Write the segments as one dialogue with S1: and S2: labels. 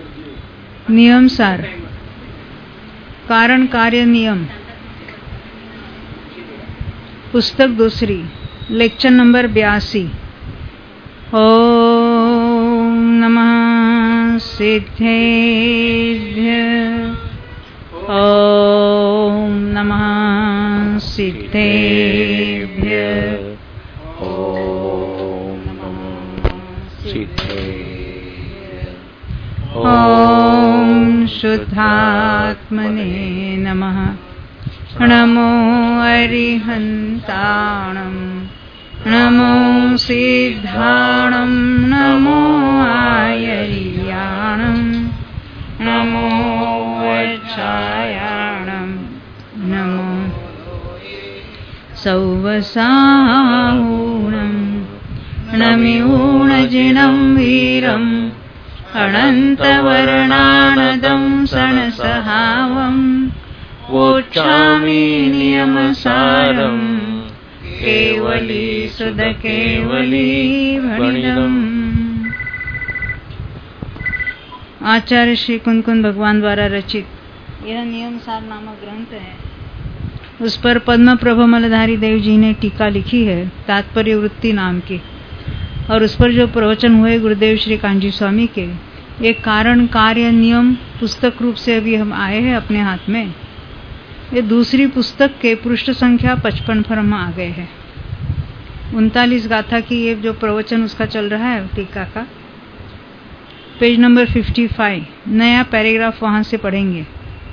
S1: नियम सार कारण कार्य नियम पुस्तक दूसरी लेक्चर नंबर 82। ओम नमः सिद्धेभ्य ओम नमः सिद्धेभ्य ओम नमः सिद्धेभ्य ओम शुद्धात्मने नमः। नमो अरिहन्ताणं नमो सिद्धाणं नमो आयर्याणं नमो वच्छायाणं नमो सौवसाहुणं नमिऊणजिनं वीरम् अनन्तवर्णानदं सणसहावं वोच्छामि नियमसारं केवली सुध केवली भणिदम्। आचार्य श्री कुंदकुंद भगवान द्वारा रचित यह नियम सार नामक ग्रंथ है। उस पर पद्म प्रभ मलधारी देव जी ने टीका लिखी है तात्पर्य वृत्ति नाम की, और उस पर जो प्रवचन हुए गुरुदेव श्री कांजी स्वामी के, एक कारण कार्य नियम पुस्तक रूप से अभी हम आए हैं अपने हाथ में। ये दूसरी पुस्तक के पृष्ठ संख्या 55 पर हम आ गए हैं। 39 गाथा की ये जो प्रवचन उसका चल रहा है टीका का, पेज नंबर 55 नया पैराग्राफ वहां से पढ़ेंगे।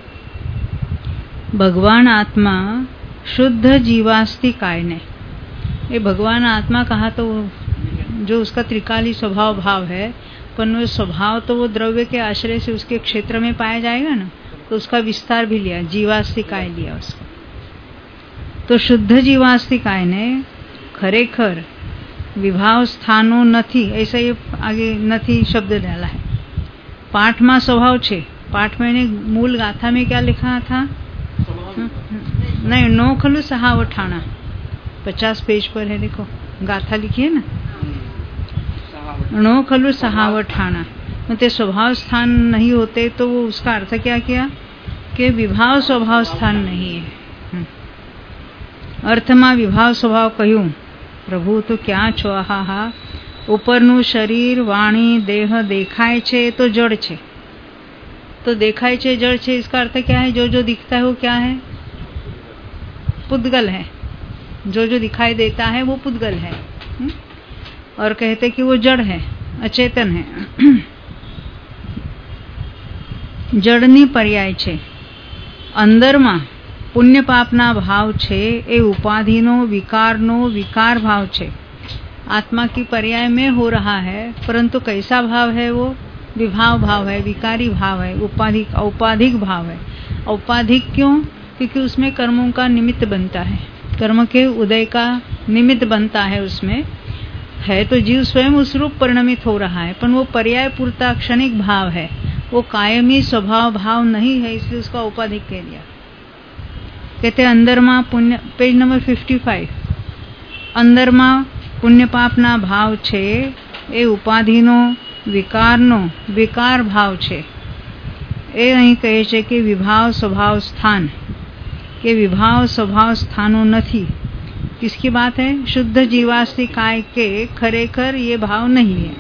S1: भगवान आत्मा शुद्ध जीवास्ति कायने। ये भगवान आत्मा कहा तो जो उसका त्रिकाली स्वभाव भाव है, पर वो स्वभाव तो वो द्रव्य के आश्रय से उसके क्षेत्र में पाया जाएगा ना, तो उसका विस्तार भी लिया, जीवास्तिकाय लिया उसको। तो शुद्ध जीवास्तिकाय ने खरेखर विभाव स्थानो नथी, ऐसा ये आगे नथी शब्द डाला है। पाठ में स्वभाव छे, पाठ में मूल गाथा में क्या लिखा था? नहीं, नो खलु सहावठाना 50 पेज पर है, देखो गाथा लिखी है ना, नो खलु सहावठाना। ते स्वभाव स्थान नहीं होते तो वो उसका अर्थ क्या किया कि विभाव स्वभाव स्थान नहीं है। अर्थ में विभाव स्वभाव कहूं प्रभु तो क्या छो, हा उपरनु शरीर वाणी देह देखाय छे तो जड़ छे, तो देखाय छे जड़ छे, इसका अर्थ क्या है? जो जो दिखता है वो क्या है? पुद्गल है। जो जो दिखाई देता है वो पुद्गल है, और कहते कि वो जड़ है, अचेतन है। जड़नी पर्याय छे। अंदर में पुण्य पापना भाव छे ए उपाधिनो विकारनो विकार भाव छे। आत्मा की पर्याय में हो रहा है, परंतु कैसा भाव है? वो विभाव भाव है, विकारी भाव है, औपाधिक भाव है। औपाधिक क्यों? क्योंकि उसमें कर्मों का निमित्त बनता है, कर्म के उदय का निमित्त बनता है उसमें है, तो जीव स्वयं उस रूप परिणमित हो रहा है, पर वो पर्याय पूर्ता क्षणिक भाव है, वो कायमी स्वभाव भाव नहीं है, इसलिए उसका औपाधिक कह दिया। कहते अंदर में पुण्य, पेज नंबर 55, अंदर में पुण्य पापना भाव छे ए उपाधिनो विकारनो विकार भाव छे। ए અહીં કહે છે કે વિભાવ स्वभाव स्थान के विभाव स्वभाव स्थानो નથી। किसकी बात है? शुद्ध जीवास्ति काय के खरेखर ये भाव नहीं है।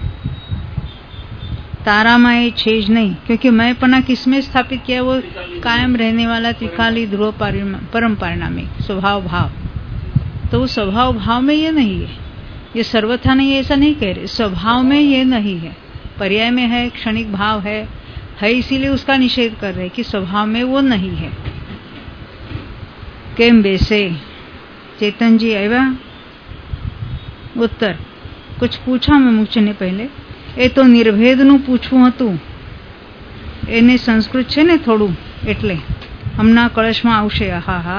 S1: तारा में छेज नहीं, क्योंकि मैं पना किसमें स्थापित किया? वो कायम रहने वाला त्रिकाली ध्रुव परम परिणामिक स्वभाव भाव, तो वो स्वभाव भाव में ये नहीं है। ये सर्वथा नहीं, ऐसा नहीं कह रहे, स्वभाव में ये नहीं है, पर्याय में है, क्षणिक भाव है, इसीलिए उसका निषेध कर रहे कि स्वभाव में वो नहीं है। केम बेसे चेतन जी आया? उत्तर कुछ पूछा मैं मुझे ने पहले, ए तो निर्भेद नु पूछવું હતું, એને સંસ્કૃત છે ને થોડું, એટલે હમણાં કળશમાં આવશે। હા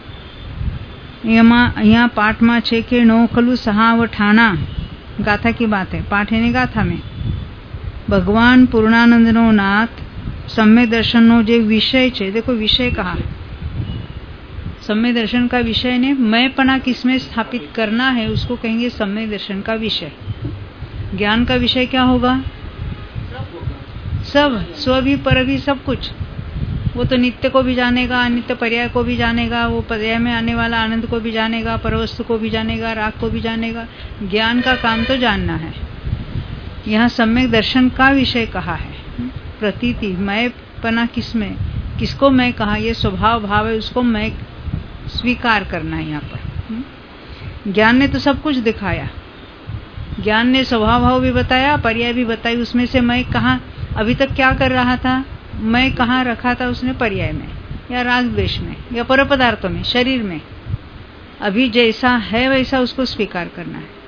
S1: અહીંયા પાઠમાં છે કે નો ખલું સહાવઠાણા, गाथा की बात है, पाठ है ने गाथा में भगवान पूर्णानंदनो नाथ सम्य दर्शननो जो विषय है, देखो विषय कहा, सम्य दर्शन का विषय ने मैंपना किसमें स्थापित करना है उसको कहेंगे सम्य दर्शन का विषय। ज्ञान का विषय क्या होगा? सब, स्व भी पर भी सब कुछ। वो तो नित्य को भी जानेगा, अनित्य पर्याय को भी जानेगा, वो पर्याय में आने वाला आनंद को भी जानेगा, परवस्तु को भी जानेगा, राग को भी जानेगा। ज्ञान का काम तो जानना है। यहाँ सम्यक दर्शन का विषय कहा है। प्रतीति, मैं पना किसमें, किसको मैं कहा, ये स्वभाव भाव है, उसको मैं स्वीकार करना है। यहाँ पर ज्ञान ने तो सब कुछ दिखाया, ज्ञान ने स्वभाव भाव भी बताया, पर्याय भी बताई। उसमें से मैं कहाँ अभी तक क्या कर रहा था, मैं कहाँ रखा था उसने, पर्याय में या राग द्वेष में या पर पदार्थों में, शरीर में। अभी जैसा है वैसा उसको स्वीकार करना है।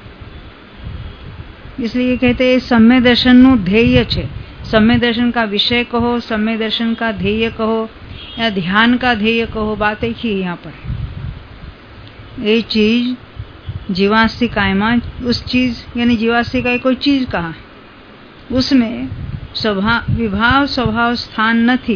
S1: इसलिए कहते हैं सम्य दर्शन नु ध्येय छे। सम्य दर्शन का विषय कहो, सम्य दर्शन का ध्येय कहो या ध्यान का ध्येय कहो, बात एक ही यहाँ पर। ये चीज जीवास्तिकायमा, उस चीज यानी जीवास्तिकाय कोई चीज कहा, उसमें विभाव स्वभाव स्थान નથી।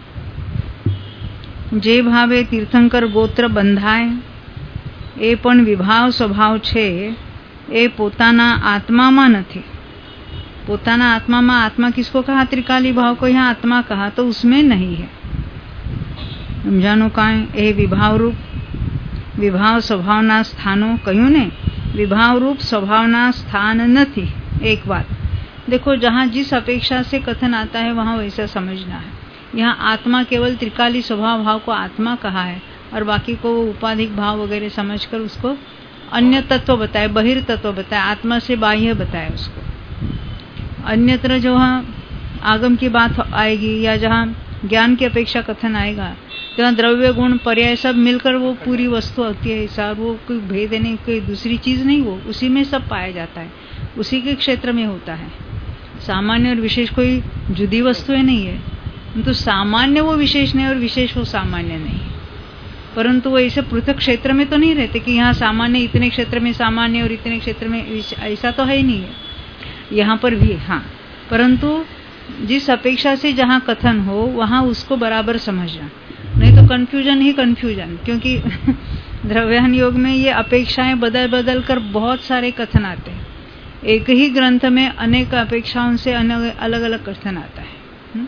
S1: જે ભાવે તીર્થંકર ગોત્ર બંધાય એ પણ વિભાવ સ્વભાવ છે, એ પોતાના આત્મામાં નથી। પોતાના आत्मा, आत्मा किसको कहा, त्रिकाली भाव को यहाँ आत्मा कहा, तो उसमें नहीं है। समझानो कांई ए विभाव रूप, विभाव स्वभावना स्थानो कहूँ ने, विभाव रूप स्वभावना स्थान नहीं। एक बात देखो, जहाँ जिस अपेक्षा से कथन आता है वहाँ वैसा समझना है। यहाँ आत्मा केवल त्रिकाली स्वभाव भाव को आत्मा कहा है और बाकी को वो उपाधिक भाव वगैरह समझकर उसको अन्य तत्व बताए, बहिर् तत्व बताए, आत्मा से बाह्य बताए उसको। अन्यत्र जो आगम की बात आएगी या जहाँ ज्ञान की अपेक्षा कथन आएगा, जहाँ द्रव्य गुण पर्याय सब मिलकर वो पूरी वस्तु होती है। ऐसा वो कोई भेद नहीं, कोई दूसरी चीज नहीं, वो उसी में सब पाया जाता है, उसी के क्षेत्र में होता है। सामान्य और विशेष कोई जुदी वस्तुएं नहीं है। तो सामान्य वो विशेष नहीं और विशेष वो सामान्य नहीं, परंतु वो ऐसे पृथक क्षेत्र में तो नहीं रहते कि यहाँ सामान्य इतने क्षेत्र में सामान्य और इतने क्षेत्र में, ऐसा तो है ही नहीं है। यहाँ पर भी हाँ, परंतु जिस अपेक्षा से जहाँ कथन हो वहाँ उसको बराबर समझना, नहीं तो कंफ्यूजन ही कंफ्यूजन। क्योंकि द्रव्यान योग में ये अपेक्षाएं बदल बदल कर बहुत सारे कथन आते हैं। एक ही ग्रंथ में अनेक अपेक्षाओं से अलग अलग कथन आता है।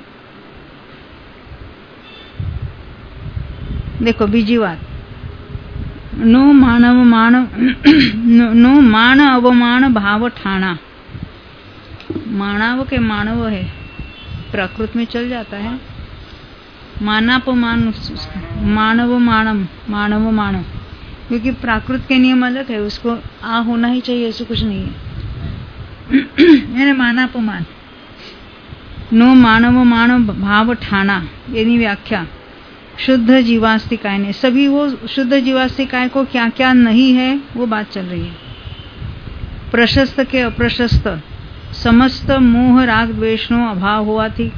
S1: देखो बीजी बात, नो मान अवमान भाव ठाणा। मानव के मानव है, प्राकृत में चल जाता है। मानापमान, मानव मानम, मानव मानव, क्योंकि प्राकृत के नियम अलग है, उसको आ होना ही चाहिए, ऐसा कुछ नहीं है। यानी मानापमान। नो मानव मानव भाव ठाणा, यानी व्याख्या शुद्ध जीवास्तिकाय ने। सभी वो शुद्ध जीवास्तिकाय को क्या क्या नहीं है वो बात चल रही है। प्रशस्त के अप्रशस्त समस्त मोह राग द्वेष नो अभाव हुआ थी।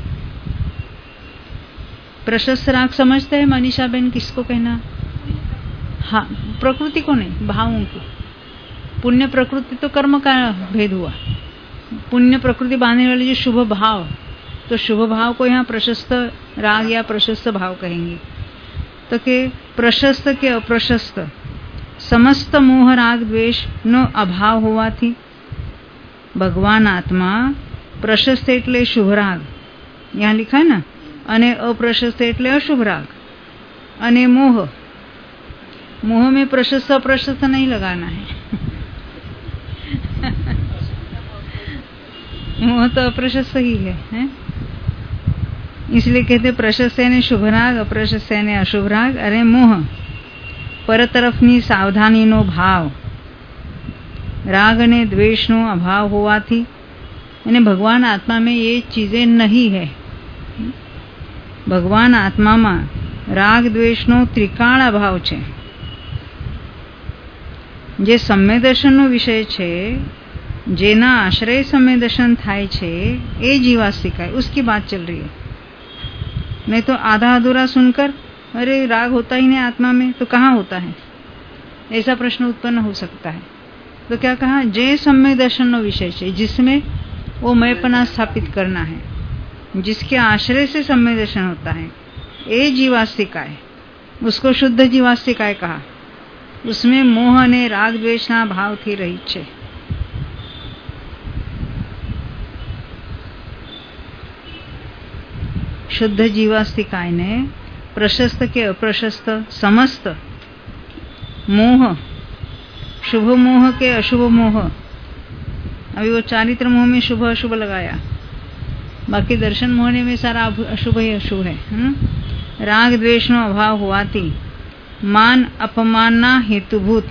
S1: प्रशस्त राग समझते हैं मनीषा बेन, किसको कहना? हाँ, प्रकृति को नहीं, भावों की। पुण्य प्रकृति तो कर्म का भेद हुआ। पुण्य प्रकृति बांधने वाले जो शुभ भाव, तो शुभ भाव को यहाँ प्रशस्त राग या प्रशस्त भाव कहेंगे। तो के प्रशस्त के अप्रशस्त समस्त मोह राग द्वेष नो अभाव हुआ थी। भगवान आत्मा प्रशस्त एटले शुभ राग, यहाँ लिखा है ना, अने अप्रशस्त एटले अशुभ राग। अने मोह, मोह में प्रशस्त अप्रशस्त नहीं लगाना है। मोह तो अप्रशस्त ही है? इसलिए कहते प्रशस्त ने शुभ राग, अप्रशस्त ने अशुभ राग। अरे मोह पर तरफनी सावधानी नो भाव, राग ने द्वेष नो अभाव होवाथी, यानी भगवान आत्मा में ये चीजें नहीं है। भगवान आत्मा में राग द्वेष नो त्रिकाल अभाव छे। जे सम्य दर्शन नो विषय छे, जेना आश्रय सम्य दर्शन थाय छे, ए जीवास्तिकाय, उसकी बात चल रही है। नहीं तो आधा अधूरा सुनकर अरे राग होता ही नहीं आत्मा में, तो कहाँ होता है, ऐसा प्रश्न उत्पन्न हो सकता है। तो क्या कहा, जे सम्य दर्शन नो विषय छे, जिसमें वो मैंपना स्थापित करना है, जिसके आश्रय से सम्य दर्शन होता है, ए जीवास्तिकाय, उसको शुद्ध जीवास्तिकाय कहा। उसमें मोह ने राग द्वेषना भाव थी रहित छे। शुद्ध जीवास्तिकायने प्रशस्त के अप्रशस्त समस्त मोह, शुभ मोह के अशुभ मोह, अभी वो चारित्र मोह में शुभ अशुभ लगाया, बाकी दर्शन मोहने में सारा अशुभ ही अशुभ है। राग द्वेष नो अभाव होवाती मान अपमानना हेतुभूत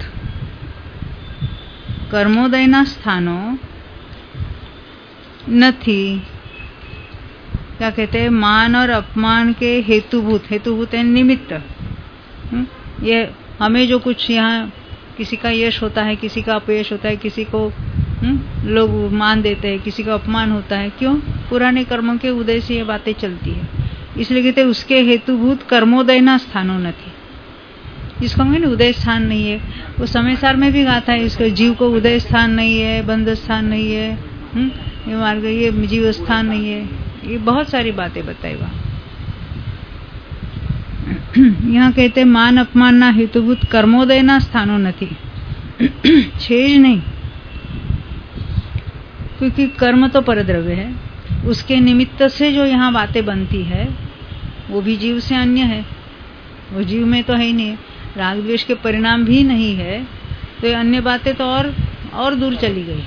S1: कर्मोदयना स्थानो નથી। क्या कहते हैं? मान और अपमान के हेतुभूत, हेतुभूत है निमित्त। ये हमें जो कुछ यहाँ किसी का यश होता है, किसी का अपयश होता है, किसी को लोग मान देते हैं, किसी का अपमान होता है, क्यों? पुराने कर्मों के उदय से ये बातें चलती है। इसलिए कहते उसके हेतुभूत कर्मोदय ना स्थानो नहीं। इसको हमें उदय स्थान नहीं है। वो समय सार में भी गाता है, इसको जीव को उदय स्थान नहीं है, बंध स्थान नहीं है, ये मार्ग, ये जीव स्थान नहीं है, ये बहुत सारी बातें बताई वहाँ। यहाँ कहते मान अपमान ना हेतुभूत कर्मोदय ना स्थानो नहीं, छेज नहीं, क्योंकि कर्म तो परद्रव्य है, उसके निमित्त से जो यहाँ बातें बनती है वो भी जीव से अन्य है, वो जीव में तो है ही नहीं। राग द्वेष के परिणाम भी नहीं है, तो ये अन्य बातें तो और दूर चली गई।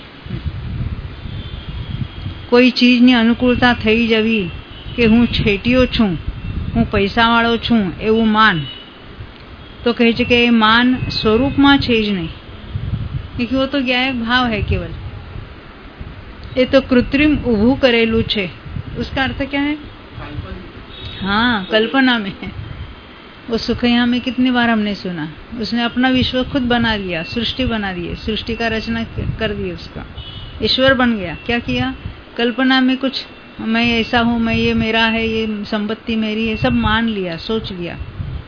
S1: कोई चीजनी अनुकूलता થઈ જવી કે હું છેટીયો છું, હું પૈસાવાળો છું એવું માન, तो કહે છે કે એ માન સ્વરૂપમાં છે જ નહીં, क्योंकि वो तो ज्ञायक भाव है केवल, ये तो कृत्रिम उभू करेलू छे। उसका अर्थ क्या है? हाँ, कल्पना में है। वो सुखैया में कितनी बार हमने सुना, उसने अपना विश्व खुद बना लिया, सृष्टि बना दी, सृष्टि का रचना कर दी, उसका ईश्वर बन गया। क्या किया? कल्पना में कुछ मैं ऐसा हूँ, मैं ये मेरा है, ये संपत्ति मेरी है, सब मान लिया, सोच लिया।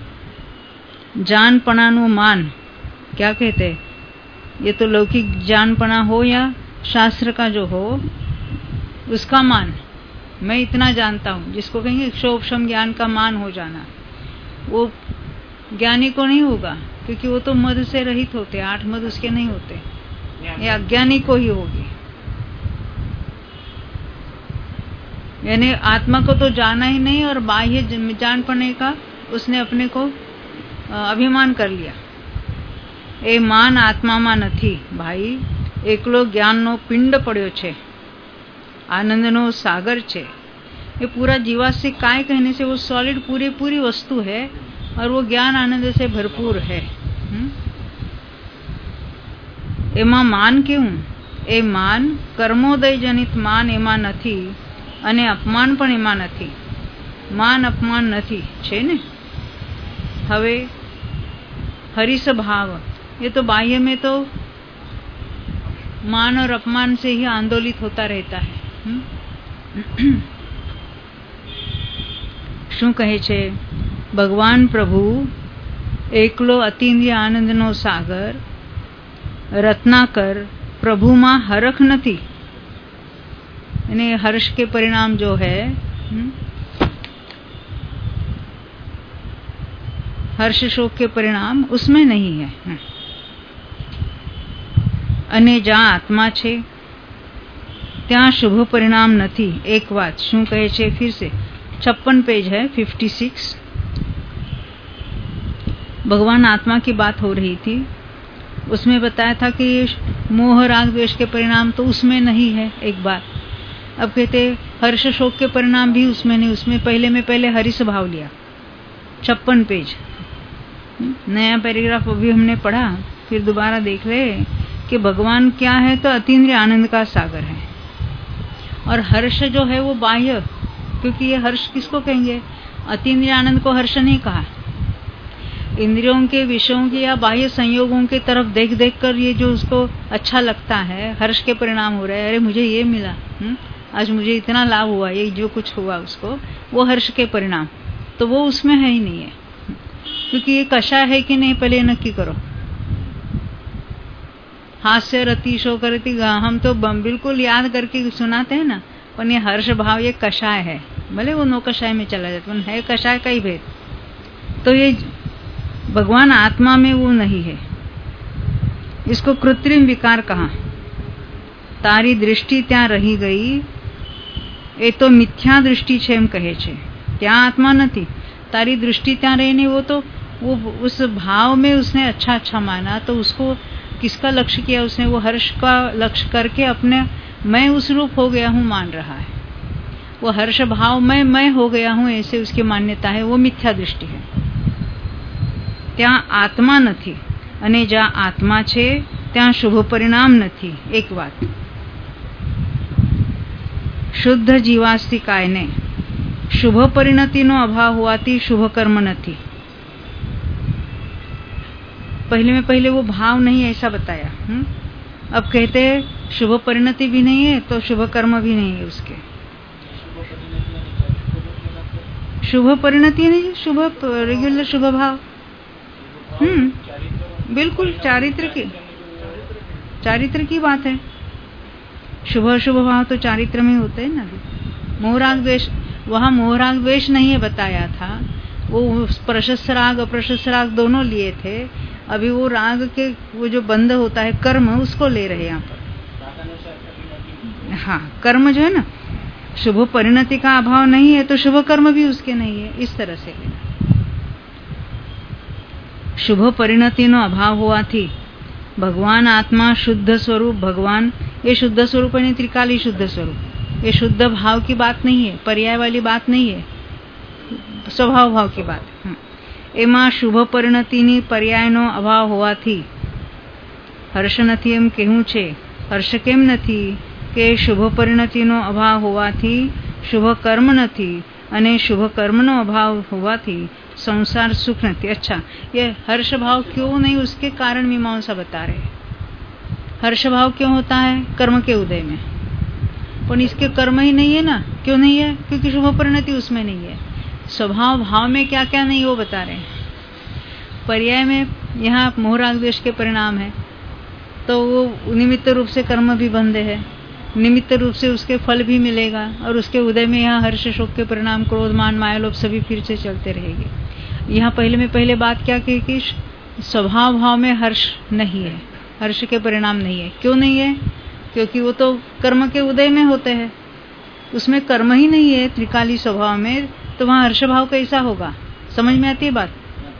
S1: जानपणानु मान, क्या कहते? ये तो लौकिक जानपणा हो या शास्त्र का जो हो उसका मान, मैं इतना जानता हूँ, जिसको कहेंगे क्षोभशम ज्ञान का मान हो जाना, वो ज्ञानी को नहीं होगा, क्योंकि वो तो मद से रहित होते, 8 मद उसके नहीं होते, ये अज्ञानी को ही होगी। यानी आत्मा को तो जाना ही नहीं, और बाह्य जान पड़ने का उसने अपने को अभिमान कर लिया। ए मान आत्माમાં નથી भाई, એકલો જ્ઞાનનો પિંડ પડ્યો છે, आनंदનો सागर છે। ये पूरा जीवाश्म काय कहने से वो सॉलिड पूरी वस्तु है, और वो ज्ञान आनंद से भरपूर है। एमा मान क्यों? ए मान कर्मोदय जनित मान एमा નથી, અને અપમાન પણ એમાં નથી। માન અપમાન નથી છે ને। હવે हरिस भाव, ये तो बाह्य में तो मान और अपमान से ही आंदोलित होता रहता है। શું કહે છે? ભગવાન પ્રભુ એકલો અતિન્દ્રિય આનંદનો સાગર, रत्नाकर प्रभुमा हरख नहीं, यानी हर्ष के परिणाम जो है, हर्ष शोक के परिणाम उसमें नहीं है। अने ज्यां आत्मा छे त्यां शुभ परिणाम नहीं। एक बात शू कहे छे फिर से, 56 पेज है, 56। भगवान आत्मा की बात हो रही थी, उसमें बताया था कि मोह राग द्वेष के परिणाम तो उसमें नहीं है, एक बात। अब कहते हर्ष शोक के परिणाम भी उसमें नहीं, उसमें पहले हरिस भाव लिया। 56 पेज, नया पैराग्राफ अभी हमने पढ़ा, फिर दोबारा देख ले कि भगवान क्या है, तो अतीन्द्रिय आनंद का सागर है, और हर्ष जो है वो बाह्य, क्योंकि ये हर्ष किसको कहेंगे? अतीन्द्रिय आनंद को हर्ष नहीं कहा। इंद्रियों के विषयों के या बाह्य संयोगों के तरफ देख देख कर ये जो उसको अच्छा लगता है, हर्ष के परिणाम हो रहे हैं, अरे मुझे ये मिला, आज मुझे इतना लाभ हुआ, ये जो कुछ हुआ उसको, वो हर्ष के परिणाम, तो वो उसमें है ही नहीं है। क्योंकि ये कषाय है कि नहीं, पहले नक्की करो। हास्य रति शोक रति हम तो बिल्कुल याद करके सुनाते हैं ना, पर ये हर्ष भाव ये कषाय है, भले वो नो कषाय में चला जाता है, कषाय का ही भेद। तो ये भगवान आत्मा में वो नहीं है, इसको कृत्रिम विकार कहा। तारी दृष्टि ત્યાં રહી ગઈ, એ તો મિથ્યા દૃષ્ટિ છે એમ કહે છે। ત્યાં આત્મા નથી. तारी दृष्टि ત્યાં रही वो तो वो उस भाव में उसने अच्छा अच्छा माना, तो उसको किसका लक्ष्य किया उसने? वो हर्ष का लक्ष्य करके अपने मैं उस रूप हो गया हूँ मान रहा है. वो हर्ष भाव मैं हो गया हूँ ऐसे उसकी मान्यता है, वो मिथ्या दृष्टि है. ત્યાં આત્મા નથી અને જ્યાં આત્મા છે ત્યાં શુભ પરિણામ નથી. એક વાત શુદ્ધ જીવાસ્તિકાયને શુભ પરિણતિનો અભાવ હોવાથી શુભ कर्म નથી. पहले में पहले वो भाव नहीं ऐसा बताया. अब कहते हैं शुभ परिणति भी नहीं है तो शुभ कर्म भी नहीं है उसके. शुभ परिणति नहीं, शुभ रेगुलर शुभ भाव. बिल्कुल चारित्र की बात है. शुभ अशुभ भाव तो चारित्र में होते हैं ना. मोहराग द्वेष, वहां मोहराग द्वेष नहीं है बताया था, वो प्रशस्त राग अप्रशस्त राग दोनों लिए थे. अभी वो राग के वो जो बंध होता है कर्म उसको ले रहे हैं यहाँ पर. हाँ, कर्म जो है ना, शुभ परिणति का अभाव नहीं है तो शुभ कर्म भी उसके नहीं है, इस तरह से. शुभ परिणतिनो अभाव होवाथी भगवान आत्मा शुद्ध स्वरूप भगवान, ये शुद्ध स्वरूप है त्रिकाली शुद्ध स्वरूप. ये शुद्ध भाव की बात नहीं है, पर्याय वाली बात नहीं है, स्वभाव भाव की बात. एमा शुभ परिणतिनी पर्यायनो अभाव होवाथी हर्ष નથી એમ કહેવું છે. હર્ષ કેમ નથી? કે શુભ પરિણતિનો અભાવ હોવાથી શુભ કર્મ નથી અને શુभ कर्मનો अभाव होवाथी संसार सुख नहीं. अच्छा, ये हर्ष भाव क्यों नहीं उसके कारण मीमांसा बता रहे. हर्ष भाव क्यों होता है? कर्म के उदय में. पर इसके कर्म ही नहीं है ना. क्यों नहीं है? क्योंकि शुभ परिणति उसमें नहीं है. स्वभाव भाव में क्या क्या नहीं वो बता रहे हैं. पर्याय में यहाँ मोहराग द्वेष के परिणाम है तो वो निमित्त रूप से कर्म भी बंधे है, निमित्त रूप से उसके फल भी मिलेगा, और उसके उदय में यहाँ हर्ष शोक के परिणाम क्रोध मान मायालोभ सभी फिर से चलते रहेंगे. यहाँ पहले में पहले बात क्या की कि स्वभाव भाव में हर्ष नहीं है, हर्ष के परिणाम नहीं है. क्यों नहीं है? क्योंकि वो तो कर्म के उदय में होते हैं, उसमें कर्म ही नहीं है त्रिकाली स्वभाव में, तो वहाँ हर्ष भाव कैसा होगा? समझ में आती है बात?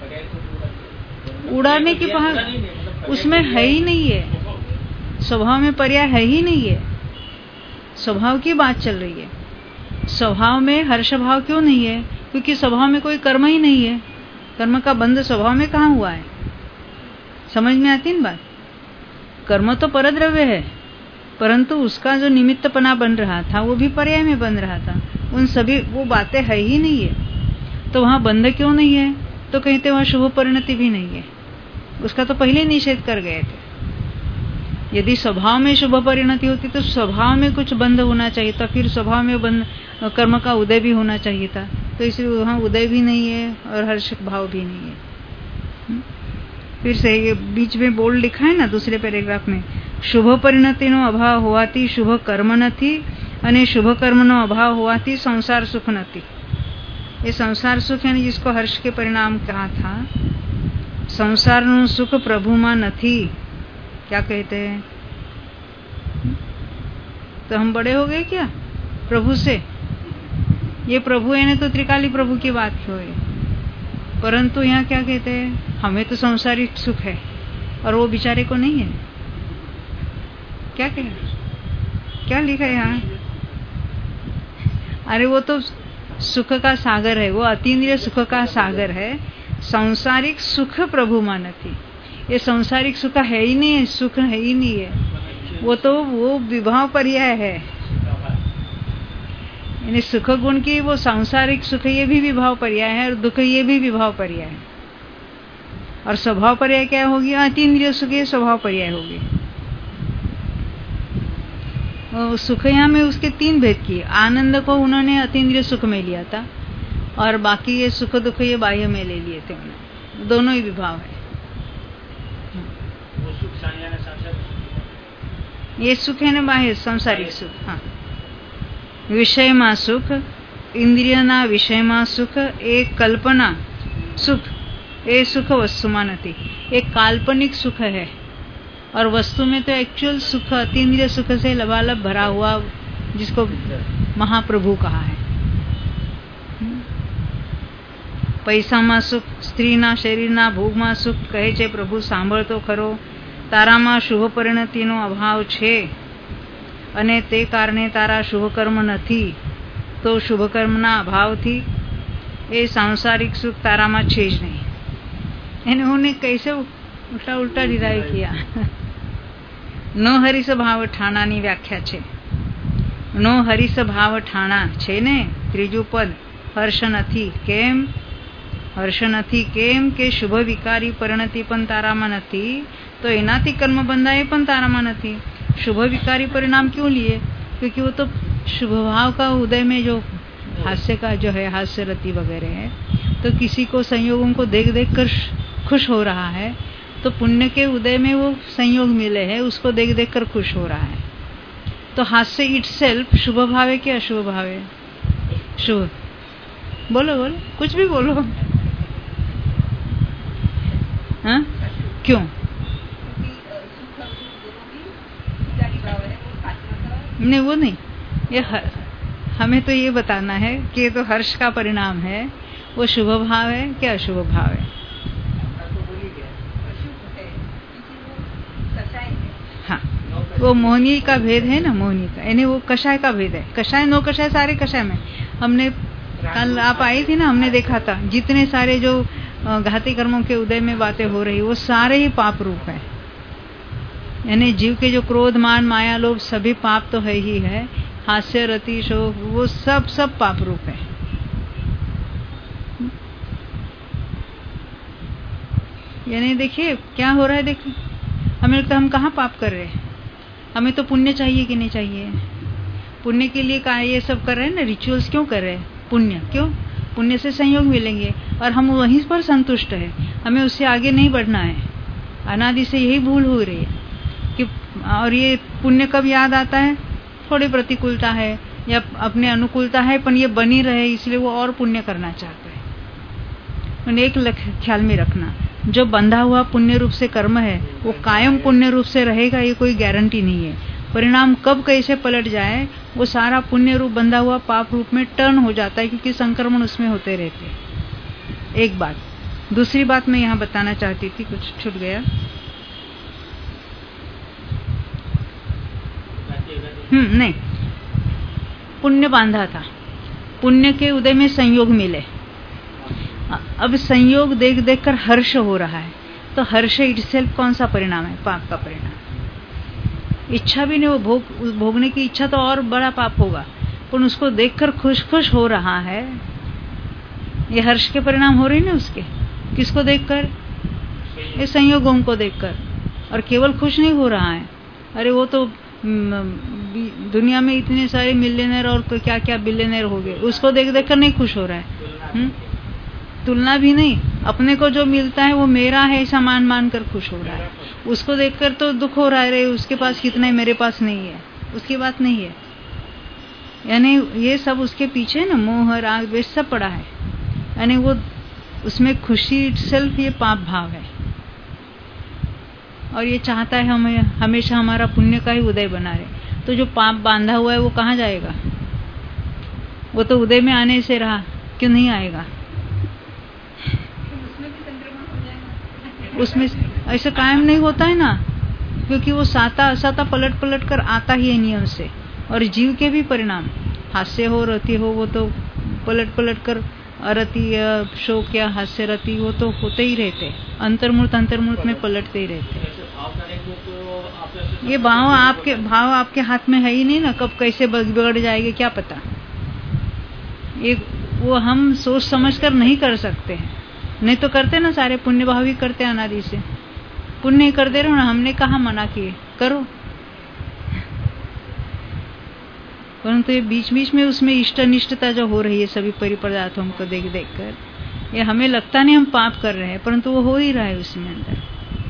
S1: उड़ाने की पहाड़ उसमें है ही नहीं है, स्वभाव में पर्याय है ही नहीं है. स्वभाव की बात चल रही है. स्वभाव में हर्ष भाव क्यों नहीं है? क्योंकि स्वभाव में कोई कर्म ही नहीं है. कर्म का बंध स्वभाव में कहाँ हुआ है? समझ में आती है बात? कर्म तो परद्रव्य है, परंतु उसका जो निमित्तपना बन रहा था वो भी पर्याय में बन रहा था. उन सभी वो बातें है ही नहीं है, तो वहां बंध क्यों नहीं है? तो कहते वहां शुभ परिणति भी नहीं है. उसका तो पहले निषेध कर गए थे. यदि स्वभाव में शुभ परिणति होती तो स्वभाव में कुछ बंध होना चाहिए था, फिर स्वभाव में बंध कर्म का उदय भी होना चाहिए था. तो इसलिए वहां उदय भी नहीं है और हर्ष भाव भी नहीं है. फिर से ये बीच में बोल्ड लिखा है ना दूसरे पैराग्राफ में, शुभ परिणतिनो अभाव होवाथी शुभ कर्म નથી અને शुभ कर्मનો अभाव होवाथी संसार सुख નથી. ये संसार सुख है जिसको हर्ष के परिणाम कहा था. संसारનું सुख प्रभुમાં નથી. क्या कहते हैं? तो हम बड़े हो गए क्या प्रभु से? ये प्रभु है तो त्रिकाली प्रभु की बात क्यों है? परंतु यहाँ क्या कहते हैं? हमें तो संसारिक सुख है और वो बेचारे को नहीं है. क्या कहें? क्या लिखा है यहाँ? अरे वो तो सुख का सागर है, वो अतीन्द्रिय सुख का सागर है. सांसारिक सुख प्रभु में नहीं. ये सांसारिक सुख है ही नहीं है, सुख है ही नहीं है. वो तो वो विभाव पर्याय है. यानी सुख गुण की वो सांसारिक सुख ये भी विभाव पर्याय है और दुख ये भी विभाव पर्याय है. और स्वभाव पर्याय क्या होगी? अतीन्द्रिय सुख ये स्वभाव पर्याय होगी. सुख यहाँ में उसके तीन भेद किए. आनंद को उन्होंने अतीन्द्रिय सुख में लिया था और बाकी ये सुख दुख ये बाह्य में ले लिए थे उन्होंने. दोनों ही विभाव है. ये सुख है ना बाह्य सांसारिक सुख. हाँ, विषय में सुख, इंद्रियना विषय में सुख, एक कल्पना सुख, ये सुख वस्तु में नहीं. एक काल्पनिक सुख है और वस्तु में तो एक्चुअल सुख अतीन्द्रिय सुख से लबालब भरा हुआ जिसको महाप्रभु कहा है. પૈસામાં સુખ, સ્ત્રીના શરીરના ભોગમાં સુખ કહે છે પ્રભુ સાંભળતો ખરો. તારામાં શુભ પરિણતિનો અભાવ છે અને તે કારણે તારા શુભ કર્મ નથી, તો શુભ કર્મના અભાવથી એ સાંસારિક સુખ તારામાં છે જ નહીં. इन्होंने कैसे उल्टा उल्टा डिराइव किया. નો હરિસ ભાવ ઠાણાની વ્યાખ્યા છે. નો હરિસ ભાવ ઠાણા છે ને ત્રીજું પદ. હર્ષ નથી. કેમ હર્ષ નથી? કેમ કે શુભ વિકારી પરિણતિ પણ તારામાં નથી, तो एनाती कर्म बंधाए पण तारामा नहीं. शुभ विकारी परिणाम क्यों लिए? क्योंकि वो तो शुभ भाव का उदय में जो हास्य का जो है, हास्य रति वगैरह है, तो किसी को संयोगों को देख देख कर खुश हो रहा है, तो पुण्य के उदय में वो संयोग मिले हैं, उसको देख देख कर खुश हो रहा है. तो हास्य इटसेल्फ शुभ भाव है कि अशुभ भाव है? शुभ. बोलो बोलो, कुछ भी बोलो. हाँ, क्यों? नहीं, वो नहीं. ये हमें तो ये बताना है कि ये तो हर्ष का परिणाम है, वो शुभ भाव है कि अशुभ भाव है? हाँ, वो मोहनी का भेद है ना, मोहनी का, यानी वो कषाय का भेद है. कषाय नो कषाय सारे कषाय में. हमने कल आप आई थी ना, हमने देखा था जितने सारे जो घाती कर्मों के उदय में बातें हो रही, वो सारे ही पाप रूप है. यानी जीव के जो क्रोध, मान, माया, लोभ सभी पाप तो है ही है. हास्य, रति, शोक, वो सब पाप रूप है. यानी देखिए क्या हो रहा है. देखिए हमें लगता है हम कहाँ पाप कर रहे हैं. हमें तो पुण्य चाहिए कि नहीं चाहिए? पुण्य के लिए क्या ये सब कर रहे हैं ना, रिचुअल्स क्यों कर रहे हैं? पुण्य क्यों? पुण्य से संयोग मिलेंगे और हम वहीं पर संतुष्ट है. हमें उससे आगे नहीं बढ़ना है. अनादि से यही भूल हो रही है कि, और ये पुण्य कब याद आता है? थोड़ी प्रतिकूलता है या अपने अनुकूलता है, पर ये बनी रहे इसलिए वो और पुण्य करना चाहते हैं. एक ख्याल में रखना, जो बंधा हुआ पुण्य रूप से कर्म है वो कायम पुण्य रूप से रहेगा, ये कोई गारंटी नहीं है. परिणाम कब कैसे पलट जाए, वो सारा पुण्य रूप बंधा हुआ पाप रूप में टर्न हो जाता है, क्योंकि संक्रमण उसमें होते रहते हैं. एक बात. दूसरी बात मैं यहाँ बताना चाहती थी, कुछ छूट गया. नहीं, पुण्य बांधा था, पुण्य के उदय में संयोग मिले. अब संयोग देख देख कर हर्ष हो रहा है, तो हर्ष इटसेल्फ कौन सा परिणाम है? पाप का परिणाम. इच्छा भी नहीं, वो भोगने की इच्छा तो और बड़ा पाप होगा, पर उसको देखकर खुश खुश हो रहा है. ये हर्ष के परिणाम हो रहे हैं ना उसके. किसको देखकर? ये संयोगों को देखकर. और केवल खुश नहीं हो रहा है, अरे वो तो दुनिया में इतने सारे मिलियनर और क्या क्या बिलियनर हो गए, उसको देख देख कर नहीं खुश हो रहा है. तुलना भी नहीं, अपने को जो मिलता है वो मेरा है ऐसा मान मान कर खुश हो रहा है. उसको देखकर तो दुख हो रहा है, उसके पास कितना है मेरे पास नहीं है, उसकी बात नहीं है. यानी ये सब उसके पीछे ना मोह, राग, द्वेष सब पड़ा है. यानी वो उसमें खुशी इटसेल्फ ये पाप भाव है. और ये चाहता है हमें हमेशा हमारा पुण्य का ही उदय बना रहे. तो जो पाप बांधा हुआ है वो कहाँ जाएगा? वो तो उदय में आने से रहा, क्यों नहीं आएगा? उसमें ऐसा कायम नहीं होता है ना, क्योंकि वो साता असाता पलट पलट कर आता ही है नियम से. और जीव के भी परिणाम, हास्य हो, रति हो, वो तो पलट पलट कर अरति या शोक या हास्य रति वो तो होते ही रहते, अंतर्मूर्त में पलटते ही रहते. ये भाव आपके हाथ में है ही नहीं ना, कब कैसे बिगड़ जाएंगे क्या पता. ये वो हम सोच समझ कर नहीं कर सकते हैं. नहीं तो करते ना, सारे पुण्य भाव ही करते अनादि से. पुण्य ही करते रहो ना, हमने कहाँ मना किए, करो. परंतु ये बीच बीच में उसमें इष्ट अनिष्टता जो हो रही है सभी परिपदार्थों को देख देख कर, ये हमें लगता नहीं हम पाप कर रहे हैं, परंतु वो हो ही रहा है उसमें अंदर.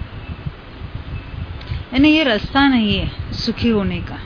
S1: यानी ये रास्ता नहीं है सुखी होने का.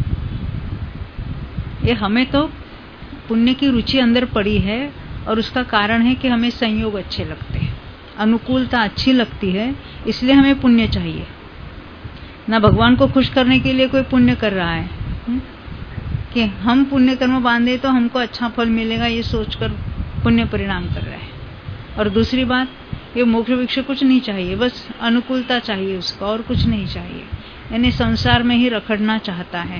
S1: ये हमें तो पुण्य की रुचि अंदर पड़ी है, और उसका कारण है कि हमें संयोग अच्छे लगते हैं, अनुकूलता अच्छी लगती है, इसलिए हमें पुण्य चाहिए. ना भगवान को खुश करने के लिए कोई पुण्य कर रहा है कि हम पुण्य कर्म बांधे तो हमको अच्छा फल मिलेगा, ये सोचकर पुण्य परिणाम कर रहा है. और दूसरी बात, ये मोक्ष भिक्षा कुछ नहीं चाहिए, बस अनुकूलता चाहिए उसको, और कुछ नहीं चाहिए, यानी संसार में ही रखड़ना चाहता है।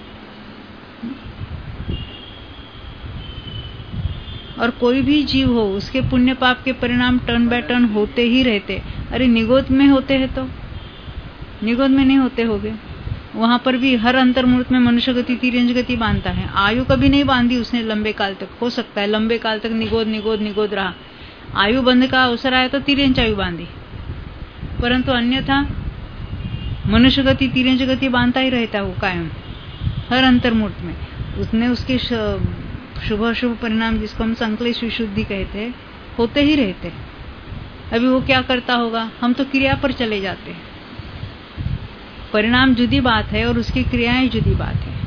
S1: और कोई भी जीव हो, उसके पुण्य पाप के परिणाम टर्न बाय टर्न होते ही रहते। अरे निगोद में होते हैं तो निगोद में नहीं होते होगे, वहां पर भी हर अंतर्मुहूर्त में मनुष्य गति तिर्यंज गति बांधता है। आयु कभी नहीं बांधी उसने लंबे काल तक, हो सकता है लंबे काल तक निगोद निगोद निगोद रहा, आयु बंध का अवसर आया तो तिर्यंज आयु बांधी, परंतु अन्यथा मनुष्य गति तिर्यंज गति बांधता ही रहता है वो कायम, हर अंतर्मुहूर्त में। उसने उसके शुभ अशुभ परिणाम, जिसको हम संकलेश विशुद्धि कहते हैं, होते ही रहते। अभी वो क्या करता होगा, हम तो क्रिया पर चले जाते हैं। परिणाम जुदी बात है और उसकी क्रियाएं जुदी बात है।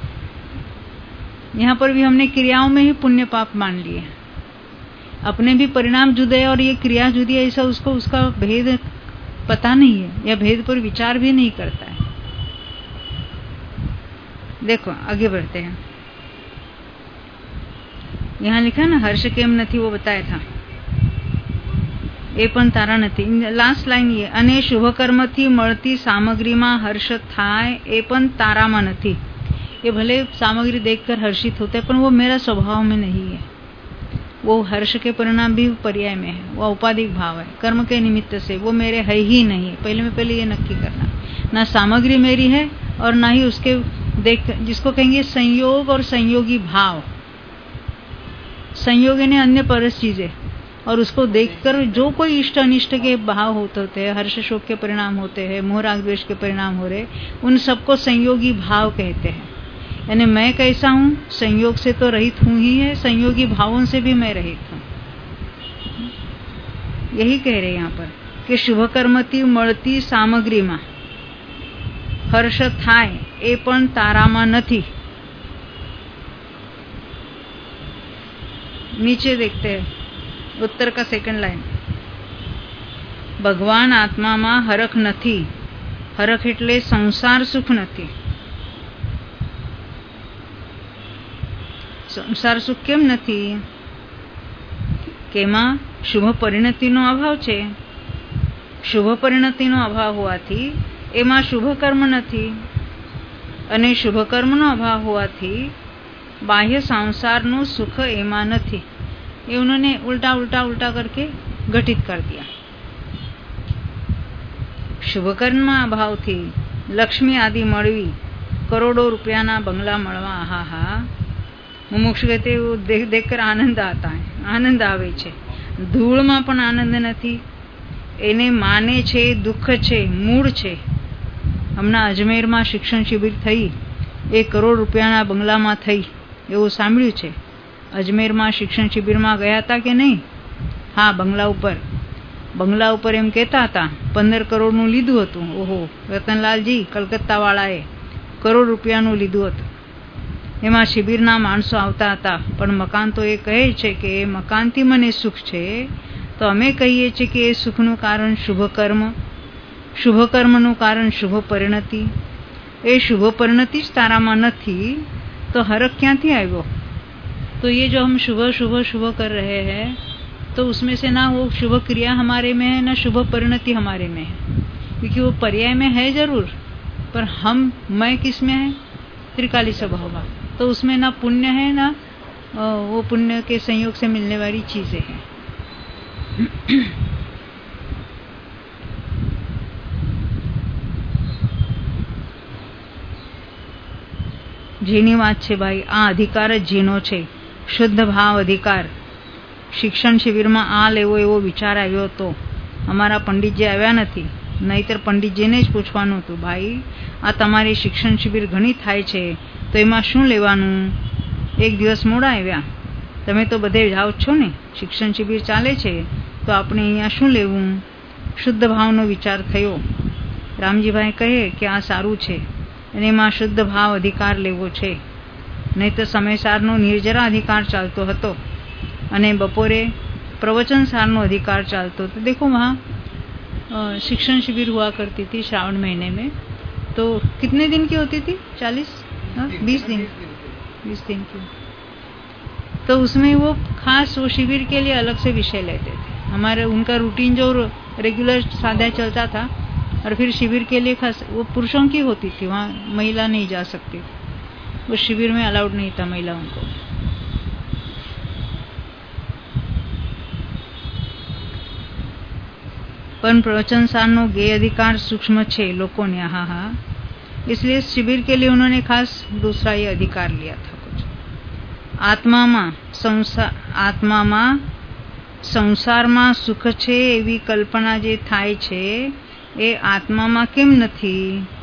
S1: यहाँ पर भी हमने क्रियाओं में ही पुण्य पाप मान लिए, अपने भी परिणाम जुदे है और ये क्रिया जुदी है, ऐसा उसको उसका भेद पता नहीं है, या भेद पर विचार भी नहीं करता है। देखो आगे बढ़ते हैं। यहाँ लिखा ना, हर्ष केम नहीं, वो बताया था, એ પણ તારા નથી। લાસ્ટ લાઈન એ, અને શુભ કર્મથી મળતી સામગ્રીમાં હર્ષ થાય એ પણ તારામાં નથી। ये भले सामग्री देखकर हर्षित होते हैं, पर वो मेरा स्वभाव में नहीं है। वो हर्ष के परिणाम भी पर्याय में है, वो औपाधिक भाव है, कर्म के निमित्त से, वो मेरे है ही नहीं है। पहले ये नक्की करना, ना सामग्री मेरी है और ना ही उसके देख, जिसको कहेंगे संयोग और संयोगी भाव। संयोग यानी अन्य परस चीजें, और उसको देखकर जो कोई इष्ट अनिष्ट के भाव होते हैं, हर्ष शोक के परिणाम होते हैं, मोह राग द्वेष के परिणाम हो रहे, उन सबको संयोगी भाव कहते हैं। यानी मैं कैसा हूं, संयोग से तो रहित हूं ही है, संयोगी भावों से भी मैं रहित हूं। यही कह रहे यहाँ पर कि शुभ कर्मથી મળતી सामग्रीમાં हर्ष થાય એ પણ તારામાં નથી। नीचे देखते हैं उत्तर का सेकंड लाइन, भगवान आत्माમાં હરખ નથી। હરખ એટલે સંસાર સુખ નથી। સંસાર સુખ કેમ નથી? કે એમાં શુભ પરિણતિનો અભાવ છે। શુભ પરિણતિનો અભાવ હોવાથી એમાં શુભ કર્મ નથી, અને શુભ કર્મનો અભાવ હોવાથી बाह्य संसारનું सुख एमा नहीं। ये उन्होंने उल्टा उल्टा उल्टा करके घटित कर दिया। शुभ कर्म अभाव थी लक्ष्मी आदि मळवी, करोड़ों रुपयाना बंगला मळवा, आहा मुमुक्ष कहते वो देख देख कर आनंद आता है, आनंद आवे छे। धूळमां पण आनंद नहीं, एने माने छे, दुख छे, मूड छे। हमना अजमेर में शिक्षण शिबिर थई, 1 करोड़ रुपयाना बंगलामां थई એવું સાંભળ્યું છે। અજમેરમાં શિક્ષણ શિબિરમાં ગયા હતા કે નહીં? હા, બંગલા ઉપર એમ કહેતા હતા 15 કરોડનું લીધું હતું। ઓહો, રતનલાલજી કલકત્તાવાળાએ કરોડ રૂપિયાનું લીધું હતું। એમાં શિબિરના માણસો આવતા હતા, પણ મકાન તો એ કહે છે કે એ મકાનથી મને સુખ છે, તો અમે કહીએ છીએ કે એ સુખનું કારણ શુભ કર્મ, શુભ કર્મનું કારણ શુભ પરિણતિ। એ શુભ પરિણતિ જ તારામાં નથી, तो हरख क्या थी आयो? तो ये जो हम शुभ शुभ शुभ कर रहे हैं, तो उसमें से ना वो शुभ क्रिया हमारे में है, ना शुभ परिणति हमारे में है, क्योंकि वो पर्याय में है जरूर, पर मैं किस में है? त्रिकाली स्वभाव, तो उसमें ना पुण्य है, ना वो पुण्य के संयोग से मिलने वाली चीजें हैं। જેની વાત છે ભાઈ, આ અધિકાર જ જેનો છે, શુદ્ધ ભાવ અધિકાર। શિક્ષણ શિબિરમાં આ લેવો એવો વિચાર આવ્યો હતો। અમારા પંડિતજી આવ્યા નથી, નહીતર પંડિતજીને જ પૂછવાનું હતું, ભાઈ આ તમારી શિક્ષણ શિબિર ઘણી થાય છે, તો એમાં શું લેવાનું? એક દિવસ મોડા આવ્યા, તમે તો બધે જાઓ છો ને, શિક્ષણ શિબિર ચાલે છે, તો આપણે અહીંયા શું લેવું? શુદ્ધ ભાવનો વિચાર થયો। રામજીભાઈ કહે કે આ સારું છે, અને એમાં શુદ્ધ ભાવ અધિકાર લેવો છે, નહીં તો સમયસારનો નિર્જરા અધિકાર ચાલતો હતો, અને બપોરે प्रवचन सारनो अधिकार चालतो। तो देखो वहाँ शिक्षण शिविर हुआ करती थी श्रावण महीने में, तो कितने दिन की होती थी? 20 दिन की। तो उसमें वो खास वो शिविर के लिए अलग से विषय लेते थे। हमारे उनका रूटीन जो रेगुलर साध्या चलता था, और फिर शिविर के लिए खास वो पुरुषों की होती थी, वहाँ महिला नहीं जा सकती, वो शिविर में अलाउड नहीं था महिलाओं को। પણ प्रवचन सारનો गे अधिकार सूक्ष्म छे लोकोने, हाँ, इसलिए शिविर के लिए उन्होंने खास दूसरा ये अधिकार लिया था। कुछ आत्माમાં સંસારમાં સુખ છે એવી કલ્પના જે થાય છે એ આત્મામાં કેમ નથી?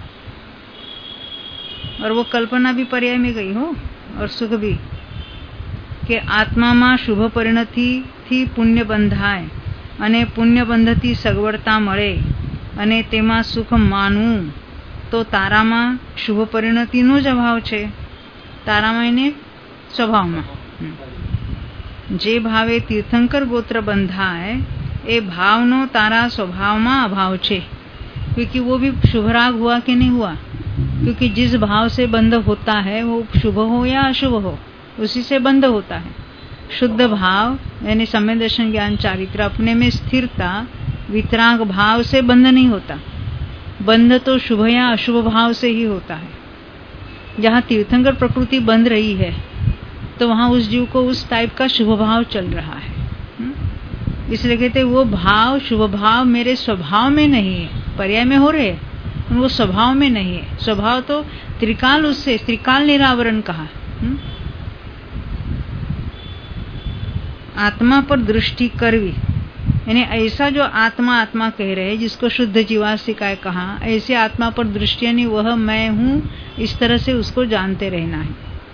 S1: और वो कल्पना भी पर्याय में गई हो, और सुख भी, कि आत्माમાં શુભ પરિણતિથી પુણ્ય બંધાય અને પુણ્ય બંધથી સગવડતા મળે અને તેમાં સુખ માનવું, તો તારામાં શુભ પરિણતિનો જ અભાવ છે. તારામાં એને સ્વભાવમાં જે ભાવે तीर्थंकर गोत्र બંધાય એ ભાવનો તારા સ્વભાવમાં અભાવ છે. क्योंकि वो भी शुभ राग हुआ कि नहीं हुआ, क्योंकि जिस भाव से बंध होता है वो शुभ हो या अशुभ हो, उसी से बंध होता है. शुद्ध भाव यानी समय दर्शन ज्ञान चारित्र, अपने में स्थिरता, वितराग भाव से बंध नहीं होता. बंध तो शुभ या अशुभ भाव से ही होता है. जहाँ तीर्थंकर प्रकृति बंध रही है तो वहाँ उस जीव को उस टाइप का शुभ भाव चल रहा है. इसलिए कहते वो भाव, शुभ भाव मेरे स्वभाव में नहीं है, पर्याय में हो रहे, वो स्वभाव में नहीं है. स्वभाव तो त्रिकाल, उससे त्रिकाल निरावरण कहा. आत्मा पर दृष्टि करवी, यानी ऐसा जो आत्मा आत्मा कह रहे हैं, जिसको शुद्ध जीवासिकाय कहा, ऐसे आत्मा पर दृष्टि यानी वह मैं हूँ, इस तरह से उसको जानते रहना है.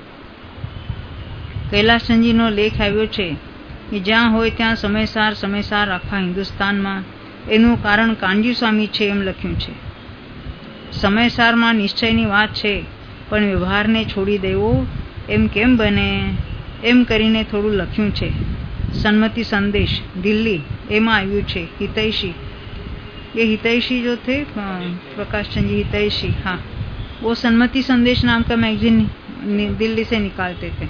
S1: कैलाशचंदजीનો લેખ આવ્યો છે કે જ્યાં હોય ત્યાં સમયસાર આખા હિન્દુસ્તાનમાં, એનું કારણ કાનજી સ્વામી છે એમ લખ્યું છે. સમયસારમાં નિશ્ચયની વાત છે, પણ વ્યવહારને છોડી દેવો એમ કેમ બને, એમ કરીને થોડું લખ્યું છે. સન્મતિ સંદેશ દિલ્હી એમાં આવ્યું છે. हितैषी, ये हितैषी जो थे प्रकाशचंद जी हितैषी, हाँ, वो सन्मति संदेश नाम का मैगजीन दिल्ली से निकालते थे.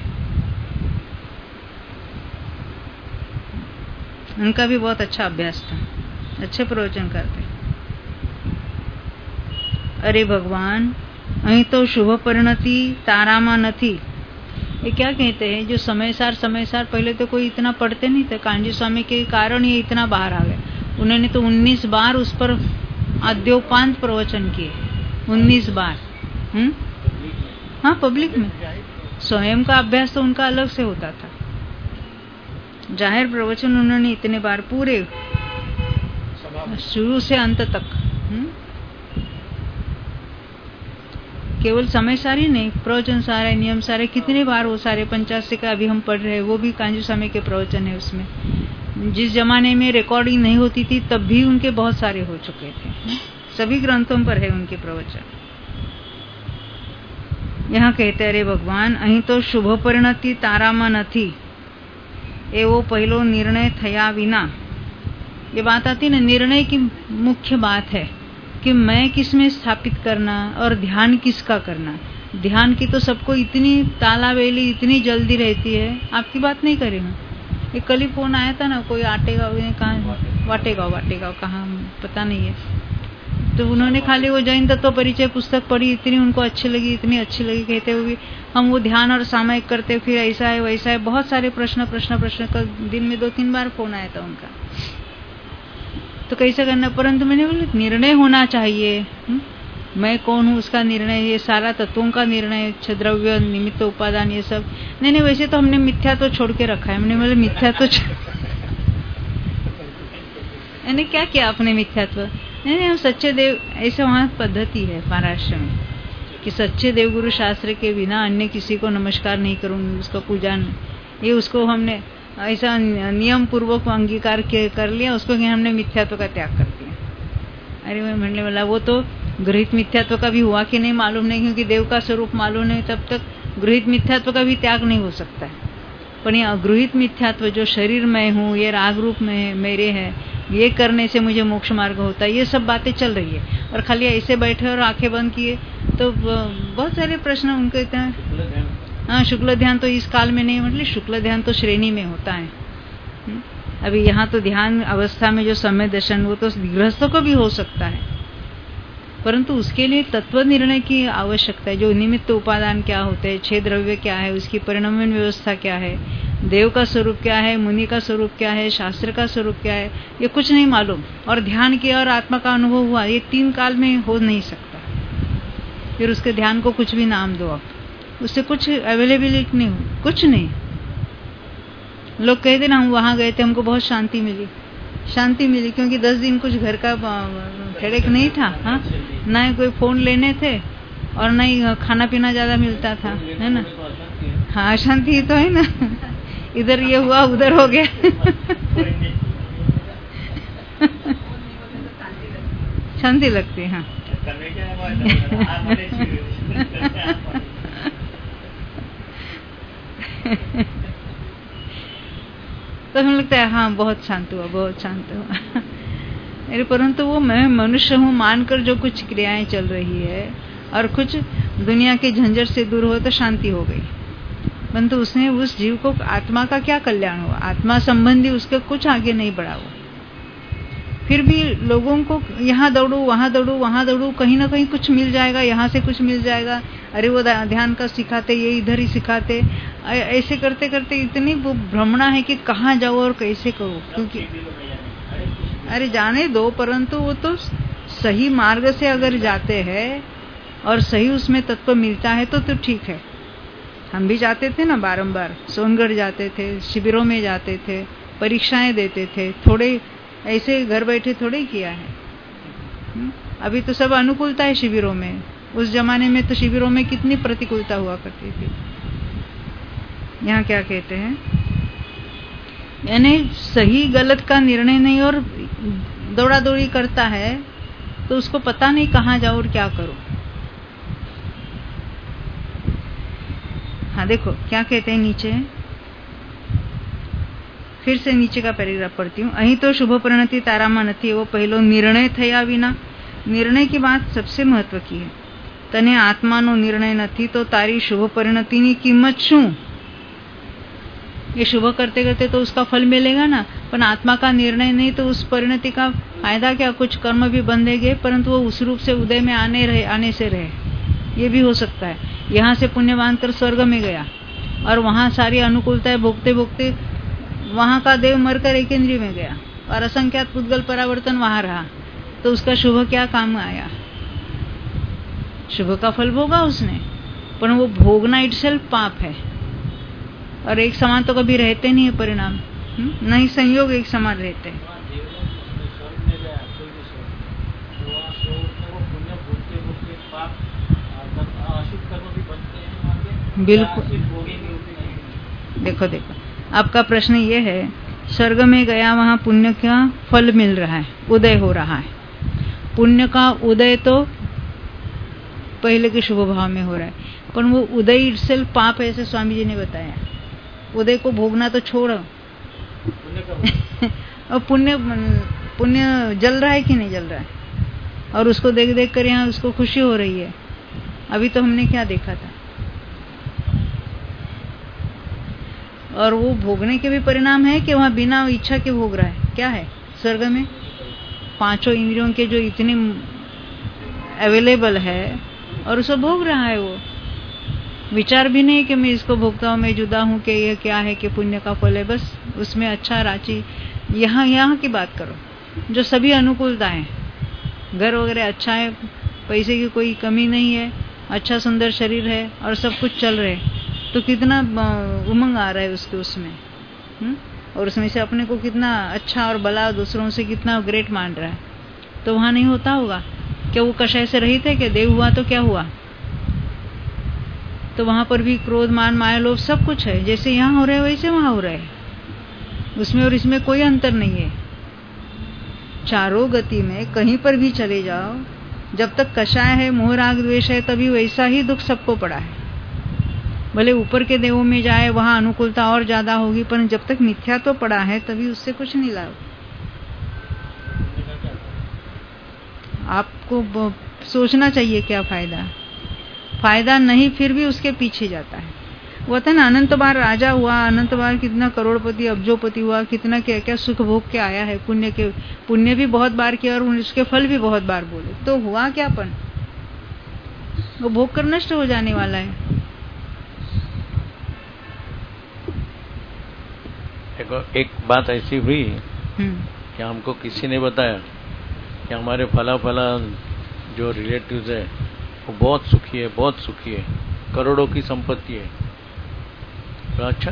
S1: उनका भी बहुत अच्छा अभ्यास था, अच्छे प्रवचन करते. अरे भगवान, અહીં તો શુભ પરિણતિ તારામાં નથી. ये क्या कहते हैं, जो समयसार पहले तो कोई इतना पढ़ते नहीं थे. कांजी स्वामी के कारण ये इतना बाहर आ गया. उन्होंने तो 19 बार उस पर आद्योपांत प्रवचन किए, 19 बार. हाँ, पब्लिक में. स्वयं का अभ्यास तो उनका अलग से होता था. जाहिर प्रवचन उन्होंने इतने बार पूरे शुरू से अंत तक, केवल समय सारी नहीं, प्रवचन सारे, नियम सारे, कितने बार वो सारे 85 का अभी हम पढ़ रहे हैं, वो भी कांजू स्वामी के प्रवचन है. उसमें जिस जमाने में रिकॉर्डिंग नहीं होती थी तब भी उनके बहुत सारे हो चुके थे. सभी ग्रंथों पर है उनके प्रवचन. यहाँ कहते अरे भगवान, અહીં તો શુભ પરિણતિ તારામાં નથી એવો પહેલો निर्णय થયા વિના. ये बात आती ना, निर्णय की मुख्य बात है कि मैं किस में स्थापित करना और ध्यान किसका करना. ध्यान की तो सबको इतनी तालावेली, इतनी जल्दी रहती है. आपकी बात नहीं कर रही हूँ. एक कल ही फोन आया था ना, कोई आटेगांव, कहाँ वाटेगांव कहाँ पता नहीं है. तो उन्होंने खाली वो जैन तत्व परिचय पुस्तक पढ़ी, इतनी उनको अच्छी लगी, इतनी अच्छी लगी. कहते हुए हम वो ध्यान और सामायिक करते, फिर ऐसा है वैसा है, बहुत सारे प्रश्न. कल दिन में 2-3 बार फोन आया था उनका. तो कैसे करना, परंतु मैंने बोला निर्णय होना चाहिए. मैं कौन हूँ उसका निर्णय, ये सारा तत्वों का निर्णय, द्रव्य निमित्त उपादान, ये सब नहीं. वैसे तो हमने मिथ्या तो छोड़ के रखा है. मैंने बोला मिथ्या तो यानी क्या किया आपने मिथ्यात्व? नहीं, हम सच्चे देव, ऐसे वहाँ पद्धति है महाराष्ट्र में कि सच्चे देवगुरु शास्त्र के बिना अन्य किसी को नमस्कार नहीं करूँगी, उसका पूजा नहीं. ये उसको हमने ऐसा नियम पूर्वक अंगीकार कर लिया, उसको हमने मिथ्यात्व का त्याग कर दिया. अरे मैं म्हणने वाला, वो तो गृहित मिथ्यात्व का भी हुआ कि नहीं मालूम नहीं, क्योंकि देव का स्वरूप मालूम नहीं, तब तक गृहित मिथ्यात्व का भी त्याग नहीं हो सकता है. पर ये अगृहित मिथ्यात्व, जो शरीर में हूँ, ये राग रूप में मेरे है, ये करने से मुझे मोक्ष मार्ग होता है, ये सब बातें चल रही है. और खाली ऐसे बैठे और आंखें बंद किए तो बहुत सारे प्रश्न उनके इतना. हाँ, शुक्ल ध्यान तो इस काल में नहीं, मतलब शुक्ल ध्यान तो श्रेणी में होता है. अभी यहाँ तो ध्यान अवस्था में जो सम्यक दर्शन वो तो गृहस्थों को भी हो सकता है, परंतु उसके लिए तत्व निर्णय की आवश्यकता है। जो निमित्त उपादान क्या होते हैं, 6 द्रव्य क्या है, उसकी परिणामन व्यवस्था क्या है, देव का स्वरूप क्या है, मुनि का स्वरूप क्या है, शास्त्र का स्वरूप क्या है, ये कुछ नहीं मालूम। और ध्यान किया और आत्मा का अनुभव हुआ, ये 3 काल में हो नहीं सकता। फिर उसके ध्यान को कुछ भी नाम दो आप, उससे कुछ अवेलेबिलिटी नहीं हो, कुछ नहीं। लोग कहते ना हम वहां गए थे, हमको बहुत शांति मिली। शांति मिली क्योंकि 10 दिन कुछ घर का हेडेक नहीं था, हाँ, ना ही कोई फोन लेने थे और ना ही खाना पीना ज्यादा मिलता था, है ना। हाँ, शांति तो है ना, इधर ये हुआ उधर हो गया। शांति लगती है, हाँ। तो हमें लगता है हाँ बहुत शांत हुआ, बहुत शांत हुआ। अरे परंतु वो मैं मनुष्य हूँ मानकर जो कुछ क्रियाएं चल रही है और कुछ दुनिया के झंझट से दूर हो तो शांति हो गई, परंतु उसने उस जीव को आत्मा का क्या कल्याण हुआ, आत्मा संबंधी उसके कुछ आगे नहीं बढ़ा वो। फिर भी लोगों को यहाँ दौड़ू वहां दौड़ू वहां दौड़ू, कहीं ना कहीं कुछ मिल जाएगा, यहाँ से कुछ मिल जाएगा। अरे वो ध्यान का सिखाते, ये इधर ही सिखाते, ऐसे करते करते इतनी वो भ्रमणा है कि कहाँ जाओ और कैसे करो। क्योंकि अरे जाने दो, परंतु वो तो सही मार्ग से अगर जाते हैं और सही उसमें तत्व मिलता है तो ठीक है। हम भी जाते थे ना, बारंबार सोनगढ़ जाते थे, शिविरों में जाते थे, परीक्षाएं देते थे, थोड़े ऐसे घर बैठे थोड़े ही किया है। अभी तो सब अनुकूलता है शिविरों में, उस जमाने में तो शिविरों में कितनी प्रतिकूलता हुआ करती थी। यहाँ क्या कहते हैं, यानी सही गलत का निर्णय नहीं और दौड़ा दौड़ी करता है तो उसको पता नहीं कहाँ जाओ और क्या करो। हाँ देखो क्या कहते हैं नीचे, फिर से नीचे का पैराग्राफ पढ़ती हूँ। અહીં તો શુભ પરિણતિ તારામાં નથી એવો પહેલો નિર્ણય થયા વિના। નિર્ણય की बात सबसे महत्व की है। तने आत्माનો निर्णय નથી तो तारी शुभ परिणतिની किंमत શું? ये शुभ करते करते तो उसका फल मिलेगा ना, पर आत्मा का निर्णय नहीं तो उस परिणति का फायदा क्या? कुछ कर्म भी बंधेंगे परंतु वो उस रूप से उदय में आने से रहे, ये भी हो सकता है। यहाँ से पुण्यवान कर स्वर्ग में गया और वहाँ सारी अनुकूलताएं भोगते भोगते वहां का देव मरकर एक इंद्रिय में गया और असंख्यात पुद्गल परावर्तन वहां रहा, तो उसका शुभ क्या काम आया? शुभ का फल भोगा उसने, पर वो भोगना इटसेल्फ पाप है। और एक समान तो कभी रहते नहीं है परिणाम, नहीं संयोग एक समान रहते हैं। बिल्कुल। देखो देखो आपका प्रश्न ये है, स्वर्ग में गया वहां पुण्य का फल मिल रहा है, उदय हो रहा है। पुण्य का उदय तो पहले के शुभ भाव में हो रहा है, पर वो उदय इटसेल्फ पाप है, ऐसे स्वामी जी ने बताया। उदय को भोगना तो छोड़, और पुण्य जल रहा है कि नहीं जल रहा है, और उसको देख देख कर यहाँ उसको खुशी हो रही है। अभी तो हमने क्या देखा था, और वो भोगने के भी परिणाम है कि वहां बिना इच्छा के भोग रहा है। क्या है स्वर्ग में? 5 इंद्रियों के जो इतने अवेलेबल है और उसको भोग रहा है। वो विचार भी नहीं कि मैं इसको भोगता हूँ, मैं जुदा हूँ, कि यह क्या है कि पुण्य का फल है। बस उसमें अच्छा रांची, यहाँ की बात करो जो सभी अनुकूलता है, घर वगैरह अच्छा है, पैसे की कोई कमी नहीं है, अच्छा सुंदर शरीर है और सब कुछ चल रहे, तो कितना उमंग आ रहा है उसके उसमें, और उसमें से अपने को कितना अच्छा और भला, दूसरों से कितना ग्रेट मान रहा है। तो वहां नहीं होता होगा क्या? वो कषाय से रहित है कि देव हुआ तो क्या हुआ? तो वहां पर भी क्रोध मान माया लोभ सब कुछ है, जैसे यहाँ हो रहे वैसे वहां हो रहे, उसमें और इसमें कोई अंतर नहीं है। चारों गति में कहीं पर भी चले जाओ, जब तक कषाय है, मोह राग द्वेष है, तभी वैसा ही दुख सबको पड़ा है। भले ऊपर के देवों में जाए वहां अनुकूलता और ज्यादा होगी, पर जब तक मिथ्या तो पड़ा है तभी उससे कुछ नहीं लाभ। आपको सोचना चाहिए क्या फायदा नहीं, फिर भी उसके पीछे जाता है। वो था ना, अनंत बार राजा हुआ, अनंत बार कितना करोड़पति अब्जोपति हुआ, कितना क्या क्या सुख भोग के आया है, पुण्य भी बहुत बार किया और उसके फल भी बहुत बार बोले, तो हुआ क्यापन? वो भोग कर नष्ट हो जाने वाला है।
S2: एक बात ऐसी हुई कि हमको किसी ने बताया कि हमारे फला जो रिलेटिव्स है वो बहुत सुखी है, बहुत सुखी है, करोड़ों की संपत्ति है। तो अच्छा,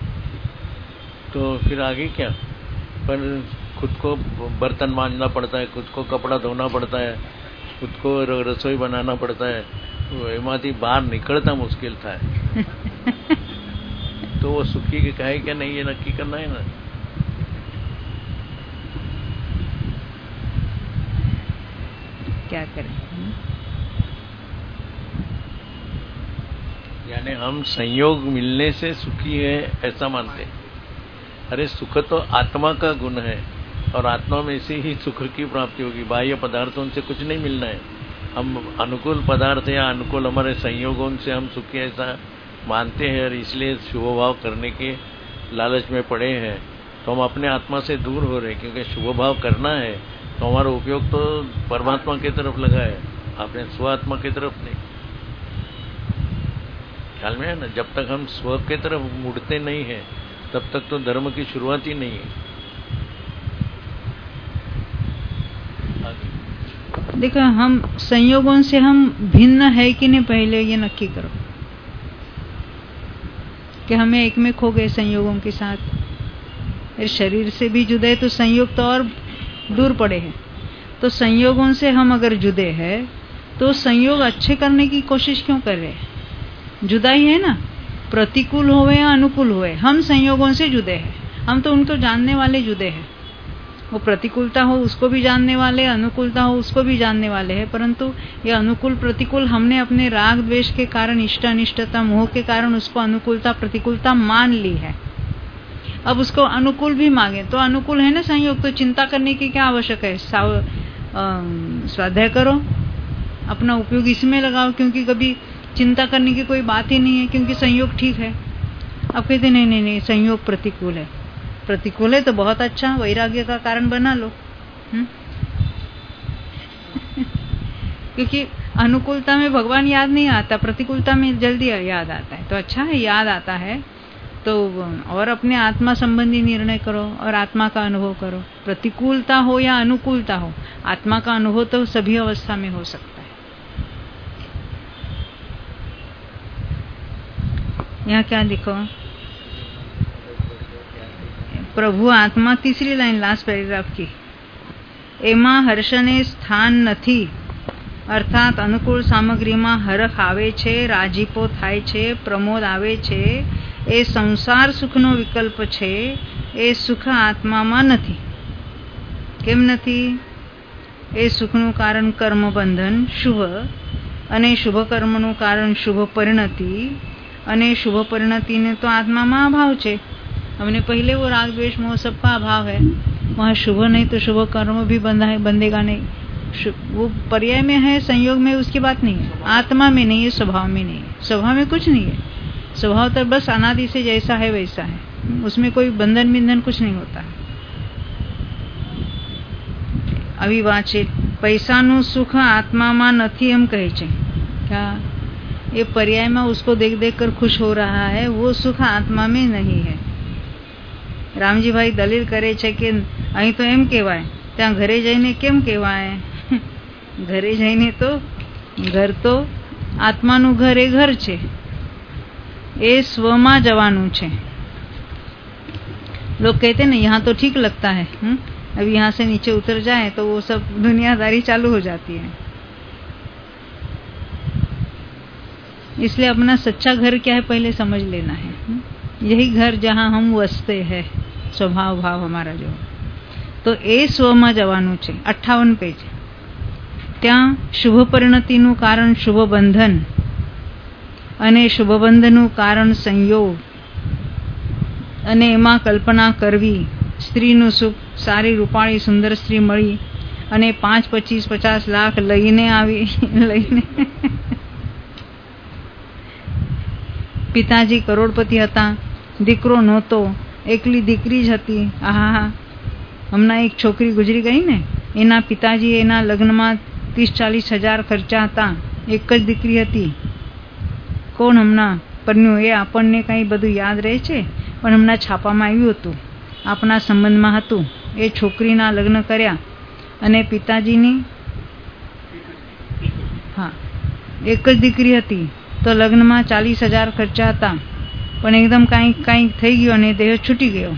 S2: तो फिर आगे क्या? पर खुद को बर्तन मांजना पड़ता है, खुद को कपड़ा धोना पड़ता है, खुद को रसोई बनाना पड़ता है, तो एमाथी बाहर निकलता मुश्किल था। तो वो सुखी के कहे क्या नहीं, ये नक्की करना है ना।
S1: क्या करें?
S2: यानी हम संयोग मिलने से सुखी है ऐसा मानते। अरे सुख तो आत्मा का गुण है और आत्मा में से ही सुख की प्राप्ति होगी, बाह्य पदार्थों से कुछ नहीं मिलना है। हम अनुकूल पदार्थ या अनुकूल हमारे संयोगों से हम सुखी ऐसा मानते हैं और इसलिए शुभ भाव करने के लालच में पड़े हैं, तो हम अपने आत्मा से दूर हो रहे हैं। क्योंकि शुभ भाव करना है तो हमारा उपयोग तो परमात्मा की तरफ लगा है, अपने स्वात्मा की तरफ नहीं। ख्याल में है ना? जब तक हम स्व की तरफ मुड़ते नहीं हैं तब तक तो धर्म की शुरुआत ही नहीं है।
S1: देखो, हम संयोगों से हम भिन्न है कि नहीं, पहले ये नक्की करो कि हमें एक में खो गए संयोगों के साथ। शरीर से भी जुदे तो संयोग तो और दूर पड़े हैं। तो संयोगों से हम अगर जुदे हैं तो संयोग अच्छे करने की कोशिश क्यों कर रहे हैं? जुदाई है ना, प्रतिकूल होवे या अनुकूल होवे, हम संयोगों से जुदे हैं। हम तो उनको जानने वाले जुदे हैं। वो प्रतिकूलता हो उसको भी जानने वाले, अनुकूलता हो उसको भी जानने वाले हैं। परंतु ये अनुकूल प्रतिकूल हमने अपने राग द्वेष के कारण, इष्ट अनिष्टता मोह के कारण उसको अनुकूलता प्रतिकूलता मान ली है। अब उसको अनुकूल भी मांगे तो अनुकूल है ना संयोग, तो चिंता करने की क्या आवश्यक है? स्वाध्याय करो, अपना उपयोग इसमें लगाओ, क्योंकि कभी चिंता करने की कोई बात ही नहीं है, क्योंकि संयोग ठीक है। अब कहते नहीं, संयोग प्रतिकूल है। प्रतिकूल है तो बहुत अच्छा, वैराग्य का कारण बना लो। क्योंकि अनुकूलता में भगवान याद नहीं आता, प्रतिकूलता में जल्दी याद आता है। तो अच्छा है, याद आता है तो और अपने आत्मा संबंधी निर्णय करो और आत्मा का अनुभव करो। प्रतिकूलता हो या अनुकूलता हो, आत्मा का अनुभव तो सभी अवस्था में हो सकता है। यहाँ क्या लिखो? प्रभु आत्मा, तीसरी लाइन, लास्ट पैराग्राफ की। एमा हर्षने स्थान નથી, अर्थात अनुकूल सामग्रीમાં હરખ આવે છે, રાજીપો થાય છે, પ્રમોદ આવે છે, એ સંસાર સુખનો વિકલ્પ છે। એ સુખ આત્મામાં નથી। કેમ નથી? એ સુખનું કારણ કર્મ બંધન શુભ, અને શુભ કર્મનું કારણ શુભ પરિણતિ, અને શુभ परिणति ने तो आत्मा में अभाव है। हमने पहले वो राग द्वेष मोह सबका अभाव है, वहाँ शुभ नहीं तो शुभ कर्म भी बंधेगा नहीं। वो पर्याय में है, संयोग में उसकी बात नहीं है, आत्मा में नहीं है, स्वभाव में नहीं है। स्वभाव में कुछ नहीं है, स्वभाव तो बस अनादि से जैसा है वैसा है, उसमें कोई बंधन बिंधन कुछ नहीं होता है। अभी वाचे पैसाનું सुख आत्मा में नहीं एम कहे छे। क्या ये पर्याय में उसको देख देख कर खुश हो रहा है, वो सुख आत्मा में नहीं है। रामजी भाई दलील करे छे कि अहीं तो एम कहेवाय, त्यां घरे जईने केम कहेवाय? घरे जईने तो घर तो आत्मानुं घर ए घर छे, ए स्वमा जवानुं छे। लोग कहते ना यहाँ तो ठीक लगता है, अब यहाँ से नीचे उतर जाए तो वो सब दुनियादारी चालू हो जाती है। इसलिए अपना सच्चा घर क्या है पहले समझ लेना है। यही घर जहाँ हम वसते हैं, स्वभाव भाव हमारा जो, तो ए स्वમાં જવાનું છે। 58 પેજ। ત્યાં શુભ પરિણતિનું કારણ શુભ બંધન અને શુભ બંધનનું કારણ સંયોગ, અને એમાં કલ્પના કરવી, સ્ત્રીનું સુખ, સારી રૂપાળી સુંદર સ્ત્રી મળી અને 5, 25, 50 લાખ લઈને પિતાજી કરોડપતિ હતા, દીકરો નહોતો, એકલી દીકરી જ હતી. આહા, હમણાં એક છોકરી ગુજરી ગઈ ને, એના પિતાજી એના લગ્નમાં 30-40 હજાર ખર્ચા હતા. એક જ દીકરી હતી. કોણ હમણાં પરણ્યું એ આપણને કંઈ બધું યાદ રહે છે, પણ હમણાં છાપામાં આવ્યું હતું, આપણા સંબંધમાં હતું. એ છોકરીના લગ્ન કર્યા અને પિતાજીની એક જ દીકરી હતી, તો લગ્નમાં 40 હજાર ખર્ચા હતા, પણ એકદમ કાંઈક થઈ ગયો અને દેહ છૂટી ગયો.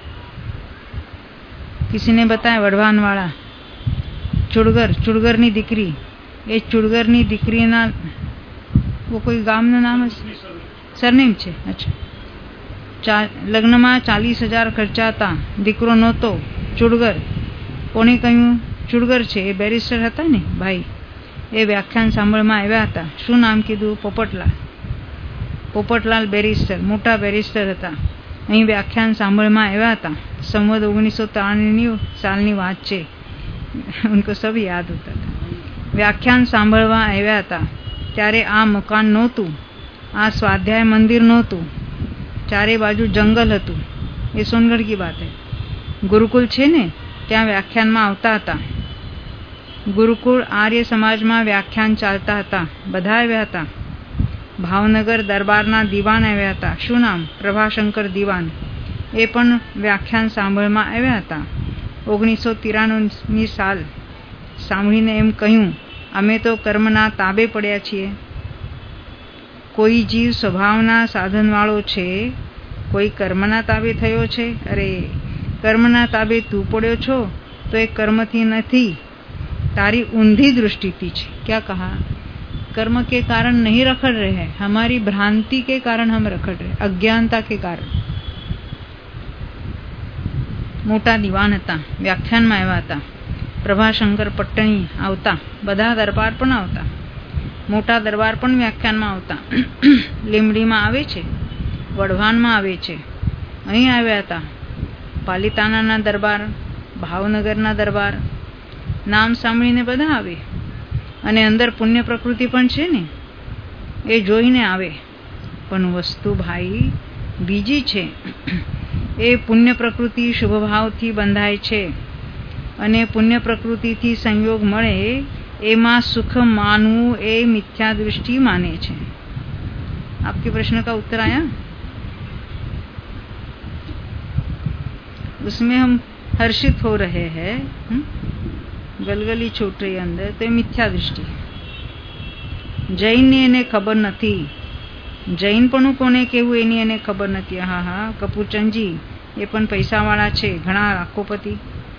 S1: કિસીને બતાયા વઢવાનવાળા ચુડગરની દીકરી. એ ચુડગરની દીકરીના वो कोई ગામનું નામ સરનેમ છે. અચ્છા, લગ્નમાં 40 હજાર ખર્ચા હતા, દીકરો નહોતો, ચુડગર. કોણે કહ્યું ચુડગર છે? એ બેરિસ્ટર હતા ને ભાઈ, એ વ્યાખ્યાન સાંભળમાં આવ્યા હતા. શું નામ કીધું? પોપટલાલ બેરિસ્ટર, મોટા બેરિસ્ટર હતા. અહીં વ્યાખ્યાન સાંભળમાં આવ્યા હતા. સંવત 1993 સાલની વાત છે. ઉनको સબ યાદ હોતા હતા. વ્યાખ્યાન સાંભળવા આવ્યા હતા ત્યારે આ મકાન નહોતું, આ સ્વાધ્યાય મંદિર નહોતું, ચારે બાજુ જંગલ હતું. એ સોનગઢ કી વાત હે. ગુરુકુલ છે ને, ત્યાં વ્યાખ્યાનમાં આવતા હતા. ગુરુકુળ આર્ય સમાજમાં વ્યાખ્યાન ચાલતા હતા. બધા આવ્યા હતા. ભાવનગર દરબારના દીવાન આવ્યા હતા. શું નામ? પ્રભાશંકર દીવાન. એ પણ વ્યાખ્યાન સાંભળમાં આવ્યા હતા. 1993ની સાલ સાંભળીને એમ કહ્યું, અમે તો કર્મના તાબે પડ્યા છીએ. કોઈ જીવ સ્વભાવના સાધનવાળો છે, કોઈ કર્મના તાબે થયો છે. અરે, કર્મના તાબે તું પડ્યો છો તો એ કર્મથી નથી, તારી ઊંધી દૃષ્ટિથી છે. क्या कहा? कर्म के कारण नहीं रखड़ रहे हैं, हमारी भ्रांति के कारण हम रखड़ रहे, अज्ञानता के कारण. મોટા દીવાન હતા, વ્યાખ્યાનમાં આવ્યા હતા. પ્રભાશંકર પટ્ટણી આવતા, બધા દરબાર પણ આવતા, મોટા દરબાર પણ વ્યાખ્યાનમાં આવતા. લીમડીમાં આવે છે, વઢવાનમાં આવે છે, અહીં આવ્યા હતા. પાલિતાણાના દરબાર, ભાવનગરના દરબાર, નામ સાંભળીને બધા આવે. અને અંદર પુણ્ય પ્રકૃતિ પણ છે ને, એ જોઈને આવે. પણ વસ્તુ ભાઈ બીજી છે. એ પુણ્ય પ્રકૃતિ શુભ ભાવથી બંધાય છે અને પુણ્ય પ્રકૃતિથી સંયોગ મળે, એમાં સુખ માનવું એ મિથ્યા દૃષ્ટિ માને છે. आपके प्रश्न का उत्तर आया? उसमें हम हर्षित हो रहे हैं, गलगली छूट रही अंदर, तो मिथ्या दृष्टि. જૈનને એને ખબર નથી. જૈનપણું કોને કેવું એની એને ખબર નથી. હા, કપૂરચંદજી એ પણ પૈસાવાળા છે, ઘણા લાખોપતિ.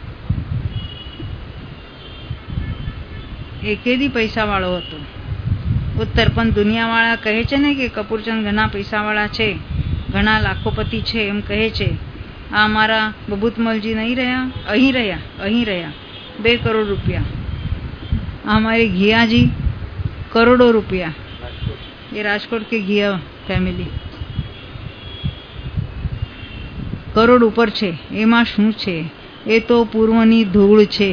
S1: એકેદી પૈસાવાળો હતો ઉત્તર, પણ દુનિયાવાળા કહે છે ને કે કપૂરચંદ ઘણા પૈસાવાળા છે, ઘણા લાખોપતિ છે, એમ કહે છે. આ અમારા બબૂતમલજી નહીં રહ્યા, અહીં રહ્યા 2 કરોડ રૂપિયા. આ અમારી ઘિયાજી કરોડો રૂપિયા. એ રાજકોટ કે ઘિયા ફેમિલી કરોડ ઉપર છે. એમાં શું છે? એ તો પૂર્વની ધૂળ છે,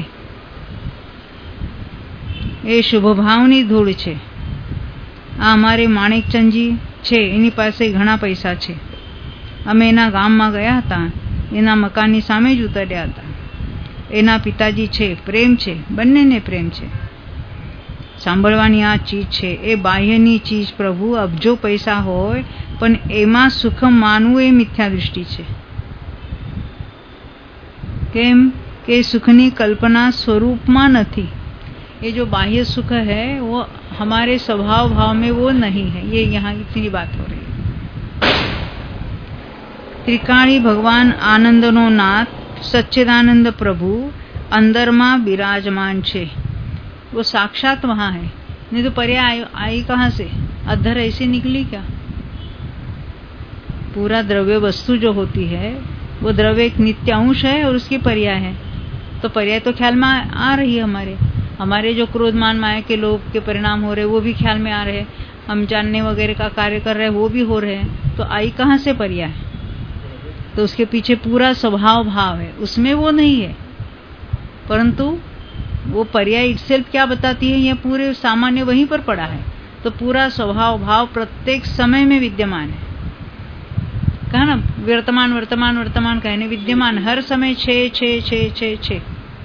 S1: એ શુભભાવની ધૂળ છે. આ અમારે માણેકચંદજી છે, એની પાસે ઘણા પૈસા છે. અમે એના ગામમાં ગયા હતા, એના મકાનની સામે જ ઉતર્યા હતા. એના પિતાજી છે, પ્રેમ છે, બંનેને પ્રેમ છે. સાંભળવાની આ ચીજ છે, એ બાહ્યની ચીજ. પ્રભુ અબજો પૈસા હોય પણ એમાં સુખ માનવું એ મિથ્યા દૃષ્ટિ છે. કેમ કે સુખની કલ્પના સ્વરૂપમાં નથી. ये जो बाह्य सुख है वो हमारे स्वभाव भाव में वो नहीं है. ये यहाँ इतनी बात हो रही है. ત્રિકાળી ભગવાન આનંદનો નાથ સચ્ચિદાનંદ પ્રભુ अंदरमा विराजमान छे. वो साक्षात वहाँ है. नहीं तो पर्याय आई कहाँ से? अधर ऐसे निकली क्या? पूरा द्रव्य वस्तु जो होती है वो द्रव्य एक नित्य अंश है और उसकी पर्याय है. तो पर्याय तो ख्याल में आ रही है. हमारे जो क्रोधमान माया के लोग के परिणाम हो रहे वो भी ख्याल में आ रहे हैं. हम जानने वगैरह का कार्य कर रहे हैं वो भी हो रहे हैं. तो आई कहाँ से पर्याय? तो उसके पीछे पूरा स्वभाव भाव है, उसमें वो नहीं है. परंतु वो पर्याय इटसेल्फ क्या बताती है? ये पूरे सामान्य वहीं पर पड़ा है. तो पूरा स्वभाव भाव प्रत्येक समय में विद्यमान है. कहा ना, वर्तमान वर्तमान वर्तमान कहने विद्यमान हर समय छे छे छे छे छे,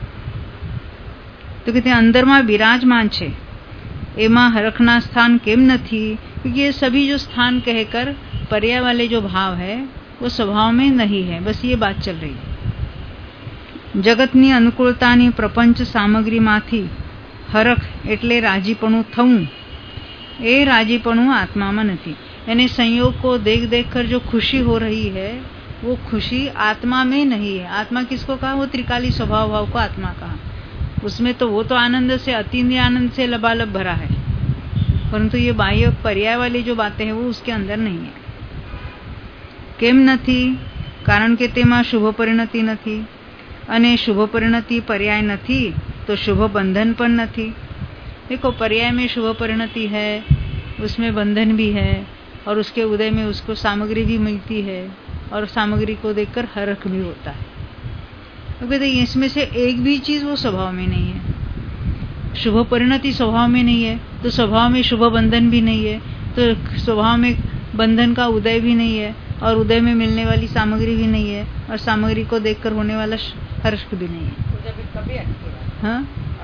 S1: तो कहते अंदરમાં विराजमान છે એમાં હરખના स्थान કેમ નથી? क्योंकि ये सभी जो स्थान कहकर पर्याय वाले जो भाव है वो स्वभाव में नहीं है। बस ये बात चल रही है। जगतनी अनुकूलतानी प्रपंच सामग्रीમાંથી હરખ એટલે રાજીપણું થવું, એ રાજીપણું आत्माમાં નથી। यानी संयोग को देख देख कर जो खुशी हो रही है वो खुशी आत्मा में नहीं है। आत्मा किसको कहा? वो त्रिकाली स्वभाव भाव को आत्मा कहा। उसमें तो वो तो आनंद से, अतीन्द्रिय आनंद से लबालब भरा है, परंतु ये बाह्य पर्याय वाली जो बातें हैं वो उसके अंदर नहीं है। केम નથી? कारण के તેમાં શુભ પરિણતિ નથી, અને શુભ પરિણતિ पर्याय નથી तो शुभ बंधन पण નથી। देखो, पर्याय में शुभ परिणति है, उसमें बंधन भी है, और उसके उदय में उसको सामग्री भी मिलती है, और सामग्री को देखकर हरख भी होता है। तो कहते इसमें से एक भी चीज वो स्वभाव में नहीं है। शुभ परिणति स्वभाव में नहीं है तो स्वभाव में शुभ बंधन भी नहीं है, तो स्वभाव में बंधन का उदय भी नहीं है, और उदय में मिलने वाली सामग्री भी नहीं है, और सामग्री को देखकर होने वाला हर्ष भी नहीं है। हाँ,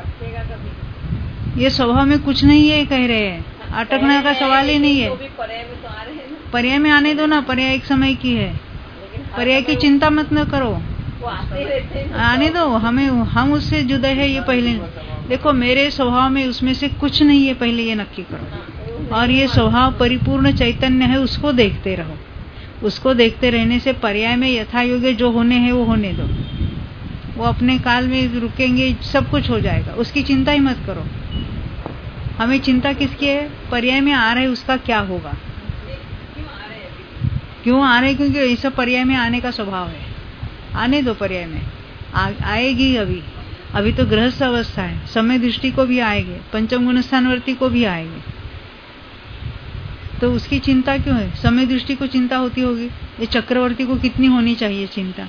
S1: ये स्वभाव में कुछ नहीं है कह रहे हैं, अटकने का सवाल ही नहीं है। पर्याय में आने दो ना, पर्याय एक समय की है, पर्याय की चिंता मत न करो, आने दो। हम उससे जुदा है ये पहले देखो। मेरे स्वभाव में उसमें से कुछ नहीं है, पहले ये नक्की करो। और ये स्वभाव परिपूर्ण चैतन्य है, उसको देखते रहो। उसको देखते रहने से पर्याय में यथा योग्य जो होने हैं वो होने दो, वो अपने काल में रुकेंगे, सब कुछ हो जाएगा, उसकी चिंता ही मत करो। हमें चिंता किसकी है? पर्याय में आ रहे उसका क्या होगा, क्यों आ रहे? क्योंकि ऐसा पर्याय में आने का स्वभाव है। आने दो, पर्याय में आएगी। अभी तो गृहस्थ अवस्था है, समय दृष्टि को भी आएंगे, पंचम गुण स्थानवर्ती को भी आएंगे, तो उसकी चिंता क्यों है? समय दृष्टि को चिंता होती होगी, ये चक्रवर्ती को कितनी होनी चाहिए चिंता?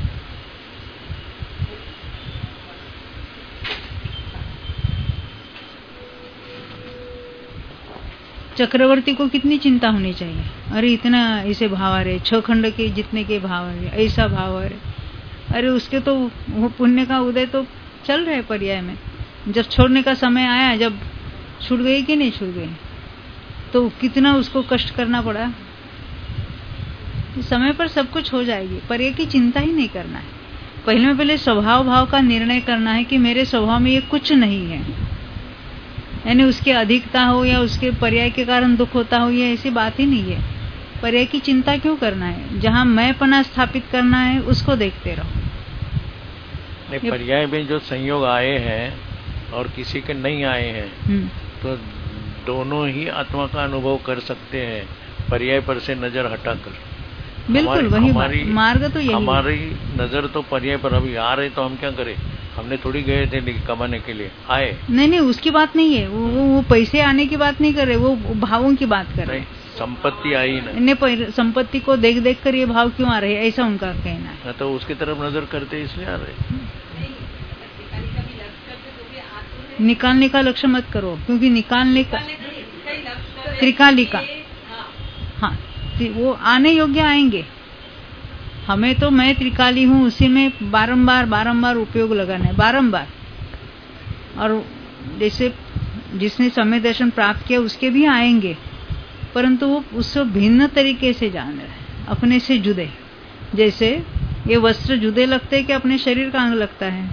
S1: चक्रवर्ती को कितनी चिंता होनी चाहिए? अरे इतना ऐसे भाव आ रहे, 6 खंड के जितने के भाव आ रहे, ऐसा भाव आ रहे। अरे उसके तो वो पुण्य का उदय तो चल रहे पर्याय में। जब छोड़ने का समय आया, जब छूट गई कि नहीं छूट गई, तो कितना उसको कष्ट करना पड़ा। समय पर सब कुछ हो जाएगी, पर्याय की चिंता ही नहीं करना है। पहले स्वभाव भाव का निर्णय करना है कि मेरे स्वभाव में ये कुछ नहीं है, यानी उसकी अधिकता हो या उसके पर्याय के कारण दुख होता हो, ये ऐसी बात ही नहीं है। पर्याय की चिंता क्यों करना है? जहाँ मैंपना स्थापित करना है उसको देखते रहो।
S2: पर्याय में जो संयोग आए हैं और किसी के नहीं आए हैं, तो दोनों ही आत्मा का अनुभव कर सकते हैं पर्याय पर से नजर हटाकर।
S1: बिल्कुल वही मार्ग तो यही।
S2: हमारी नजर तो पर्याय पर अभी आ रहे, तो हम क्या करें? हमने थोड़ी गए थे कमाने के लिए, आए
S1: नहीं, उसकी बात नहीं है। वो पैसे आने की बात नहीं कर रहे, वो भावों की बात कर रहे।
S2: संपत्ति आई ना,
S1: नहीं, संपत्ति को देख देख कर ये भाव क्यों आ रहे, ऐसा उनका कहना है।
S2: तो उसकी तरफ नजर करते इसलिए आ रहे।
S1: निकालने का लक्ष्य मत करो, क्योंकि निकालने का त्रिकाली का, हाँ, वो आने योग्य आएंगे। हमें तो मैं त्रिकाली हूँ, उसी में बारंबार उपयोग लगाना है, बारंबार। और जैसे जिसने समय दर्शन प्राप्त किया उसके भी आएंगे, परंतु वो उससे भिन्न तरीके से जान रहे हैं, अपने से जुदे। जैसे ये वस्त्र जुदे लगते हैं कि अपने शरीर का अंग लगता है?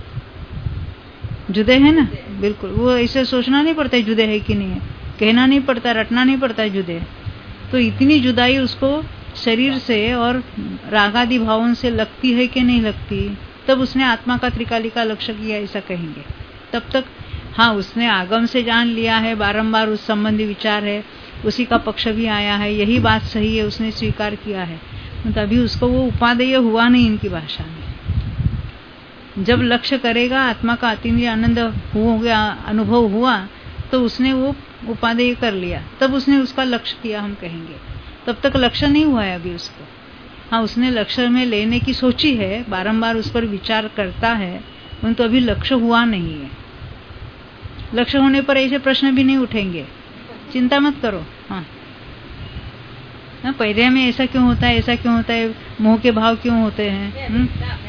S1: जुदे है ना, बिल्कुल। वो ऐसे सोचना नहीं पड़ता है जुदे है कि नहीं है, कहना नहीं पड़ता, रटना नहीं पड़ता है जुदे। तो इतनी जुदाई उसको शरीर से और रागादि भावों से लगती है कि नहीं लगती, तब उसने आत्मा का त्रिकाली का लक्ष्य किया, ऐसा कहेंगे। तब तक हाँ, उसने आगम से जान लिया है, बारंबार उस संबंधी विचार है, उसी का पक्ष भी आया है, यही बात सही है, उसने स्वीकार किया है, तभी उसको वो उपादेय हुआ नहीं इनकी भाषा में। जब लक्ष्य करेगा, आत्मा का अतीन्द्रिय आनंद हो गया, अनुभव हुआ, तो उसने वो उपादेय कर लिया, तब उसने उसका लक्ष्य किया, हम कहेंगे। तब तक लक्ष्य नहीं हुआ है अभी उसको। हाँ, उसने लक्ष्य में लेने की सोची है, बारंबार उस पर विचार करता है, परंतु अभी लक्ष्य हुआ नहीं है। लक्ष्य होने पर ऐसे प्रश्न भी नहीं उठेंगे, चिंता मत करो। हाँ, ना पर्याय में ऐसा क्यों होता है, ऐसा क्यों होता है, मोह के भाव क्यों होते हैं?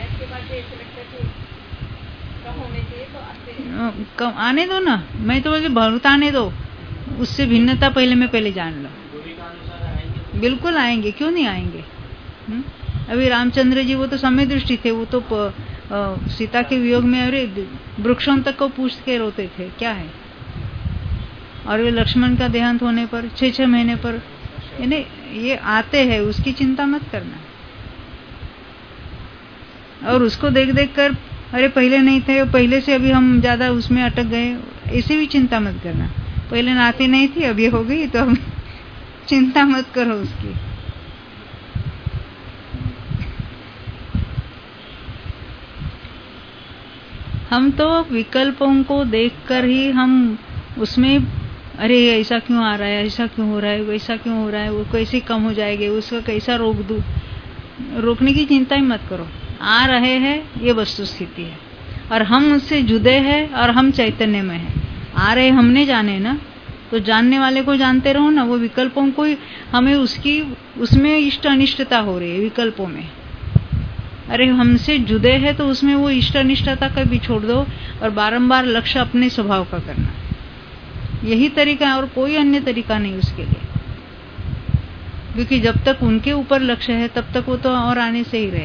S1: कम आने दो ना, मैं तो बोलती बहुत आने दो, उससे भिन्नता पहले जान लो। बिल्कुल आएंगे, क्यों नहीं आएंगे? अभी रामचंद्र जी वो तो समय दृष्टि थे, वो तो सीता के वियोग में अरे वृक्षों तक को पूछ के रोते थे, क्या है। और वे लक्ष्मण का देहांत होने पर 6-6 महीने पर ये आते हैं, उसकी चिंता मत करना। और उसको देख देख कर अरे पहले नहीं थे, पहले से अभी हम ज्यादा उसमें अटक गए, ऐसे भी चिंता मत करना। पहले नाती नहीं थी, अब ये हो गई, तो अब चिंता मत करो उसकी। हम तो विकल्पों को देखकर ही हम उसमें अरे ऐसा क्यों आ रहा है, ऐसा क्यों हो रहा है, वैसा क्यों हो रहा है, वो कैसे कम हो जाएंगे, उसका कैसा रोक दूं। रोकने की चिंता ही मत करो, आ रहे हैं, ये वस्तु स्थिति है और हम उससे जुदे हैं और हम चैतन्य में हैं। आ रहे हमने जाने ना, तो जानने वाले को जानते रहो ना। वो विकल्पों को हमें उसमें इष्ट अनिष्टता हो रही है विकल्पों में। अरे हमसे जुदे हैं तो उसमें वो इष्ट अनिष्टता का भी छोड़ दो और बारंबार लक्ष्य अपने स्वभाव का करना। यही तरीका है और कोई अन्य तरीका नहीं उसके लिए, क्योंकि जब तक उनके ऊपर लक्ष्य है तब तक वो तो और आने से ही रहे।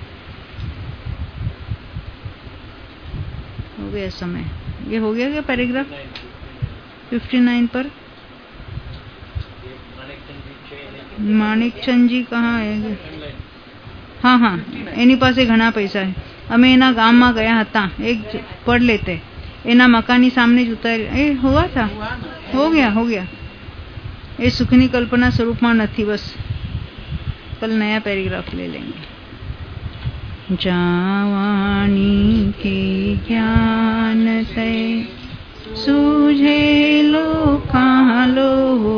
S1: हो गया समय, ये हो गया क्या पैराग्राफ 59 पर? माणिक चंद जी कहाँ है? हाँ, एनी પાસે ઘણા પૈસા है। અમે એના ગામમાં ગયા હતા, એક પढ़ लेते, એના મકાની सामने જ ઉતારી हुआ था, हो गया। ये सुखनी कल्पना स्वरूप में नहीं, बस कल नया पैराग्राफ ले लेंगे। जावानी के ज्ञान ते सूझे लो कालो,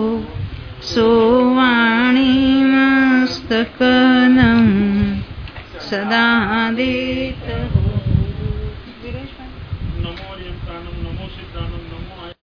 S1: सोवाणी मस्तकनम सदा देत हो।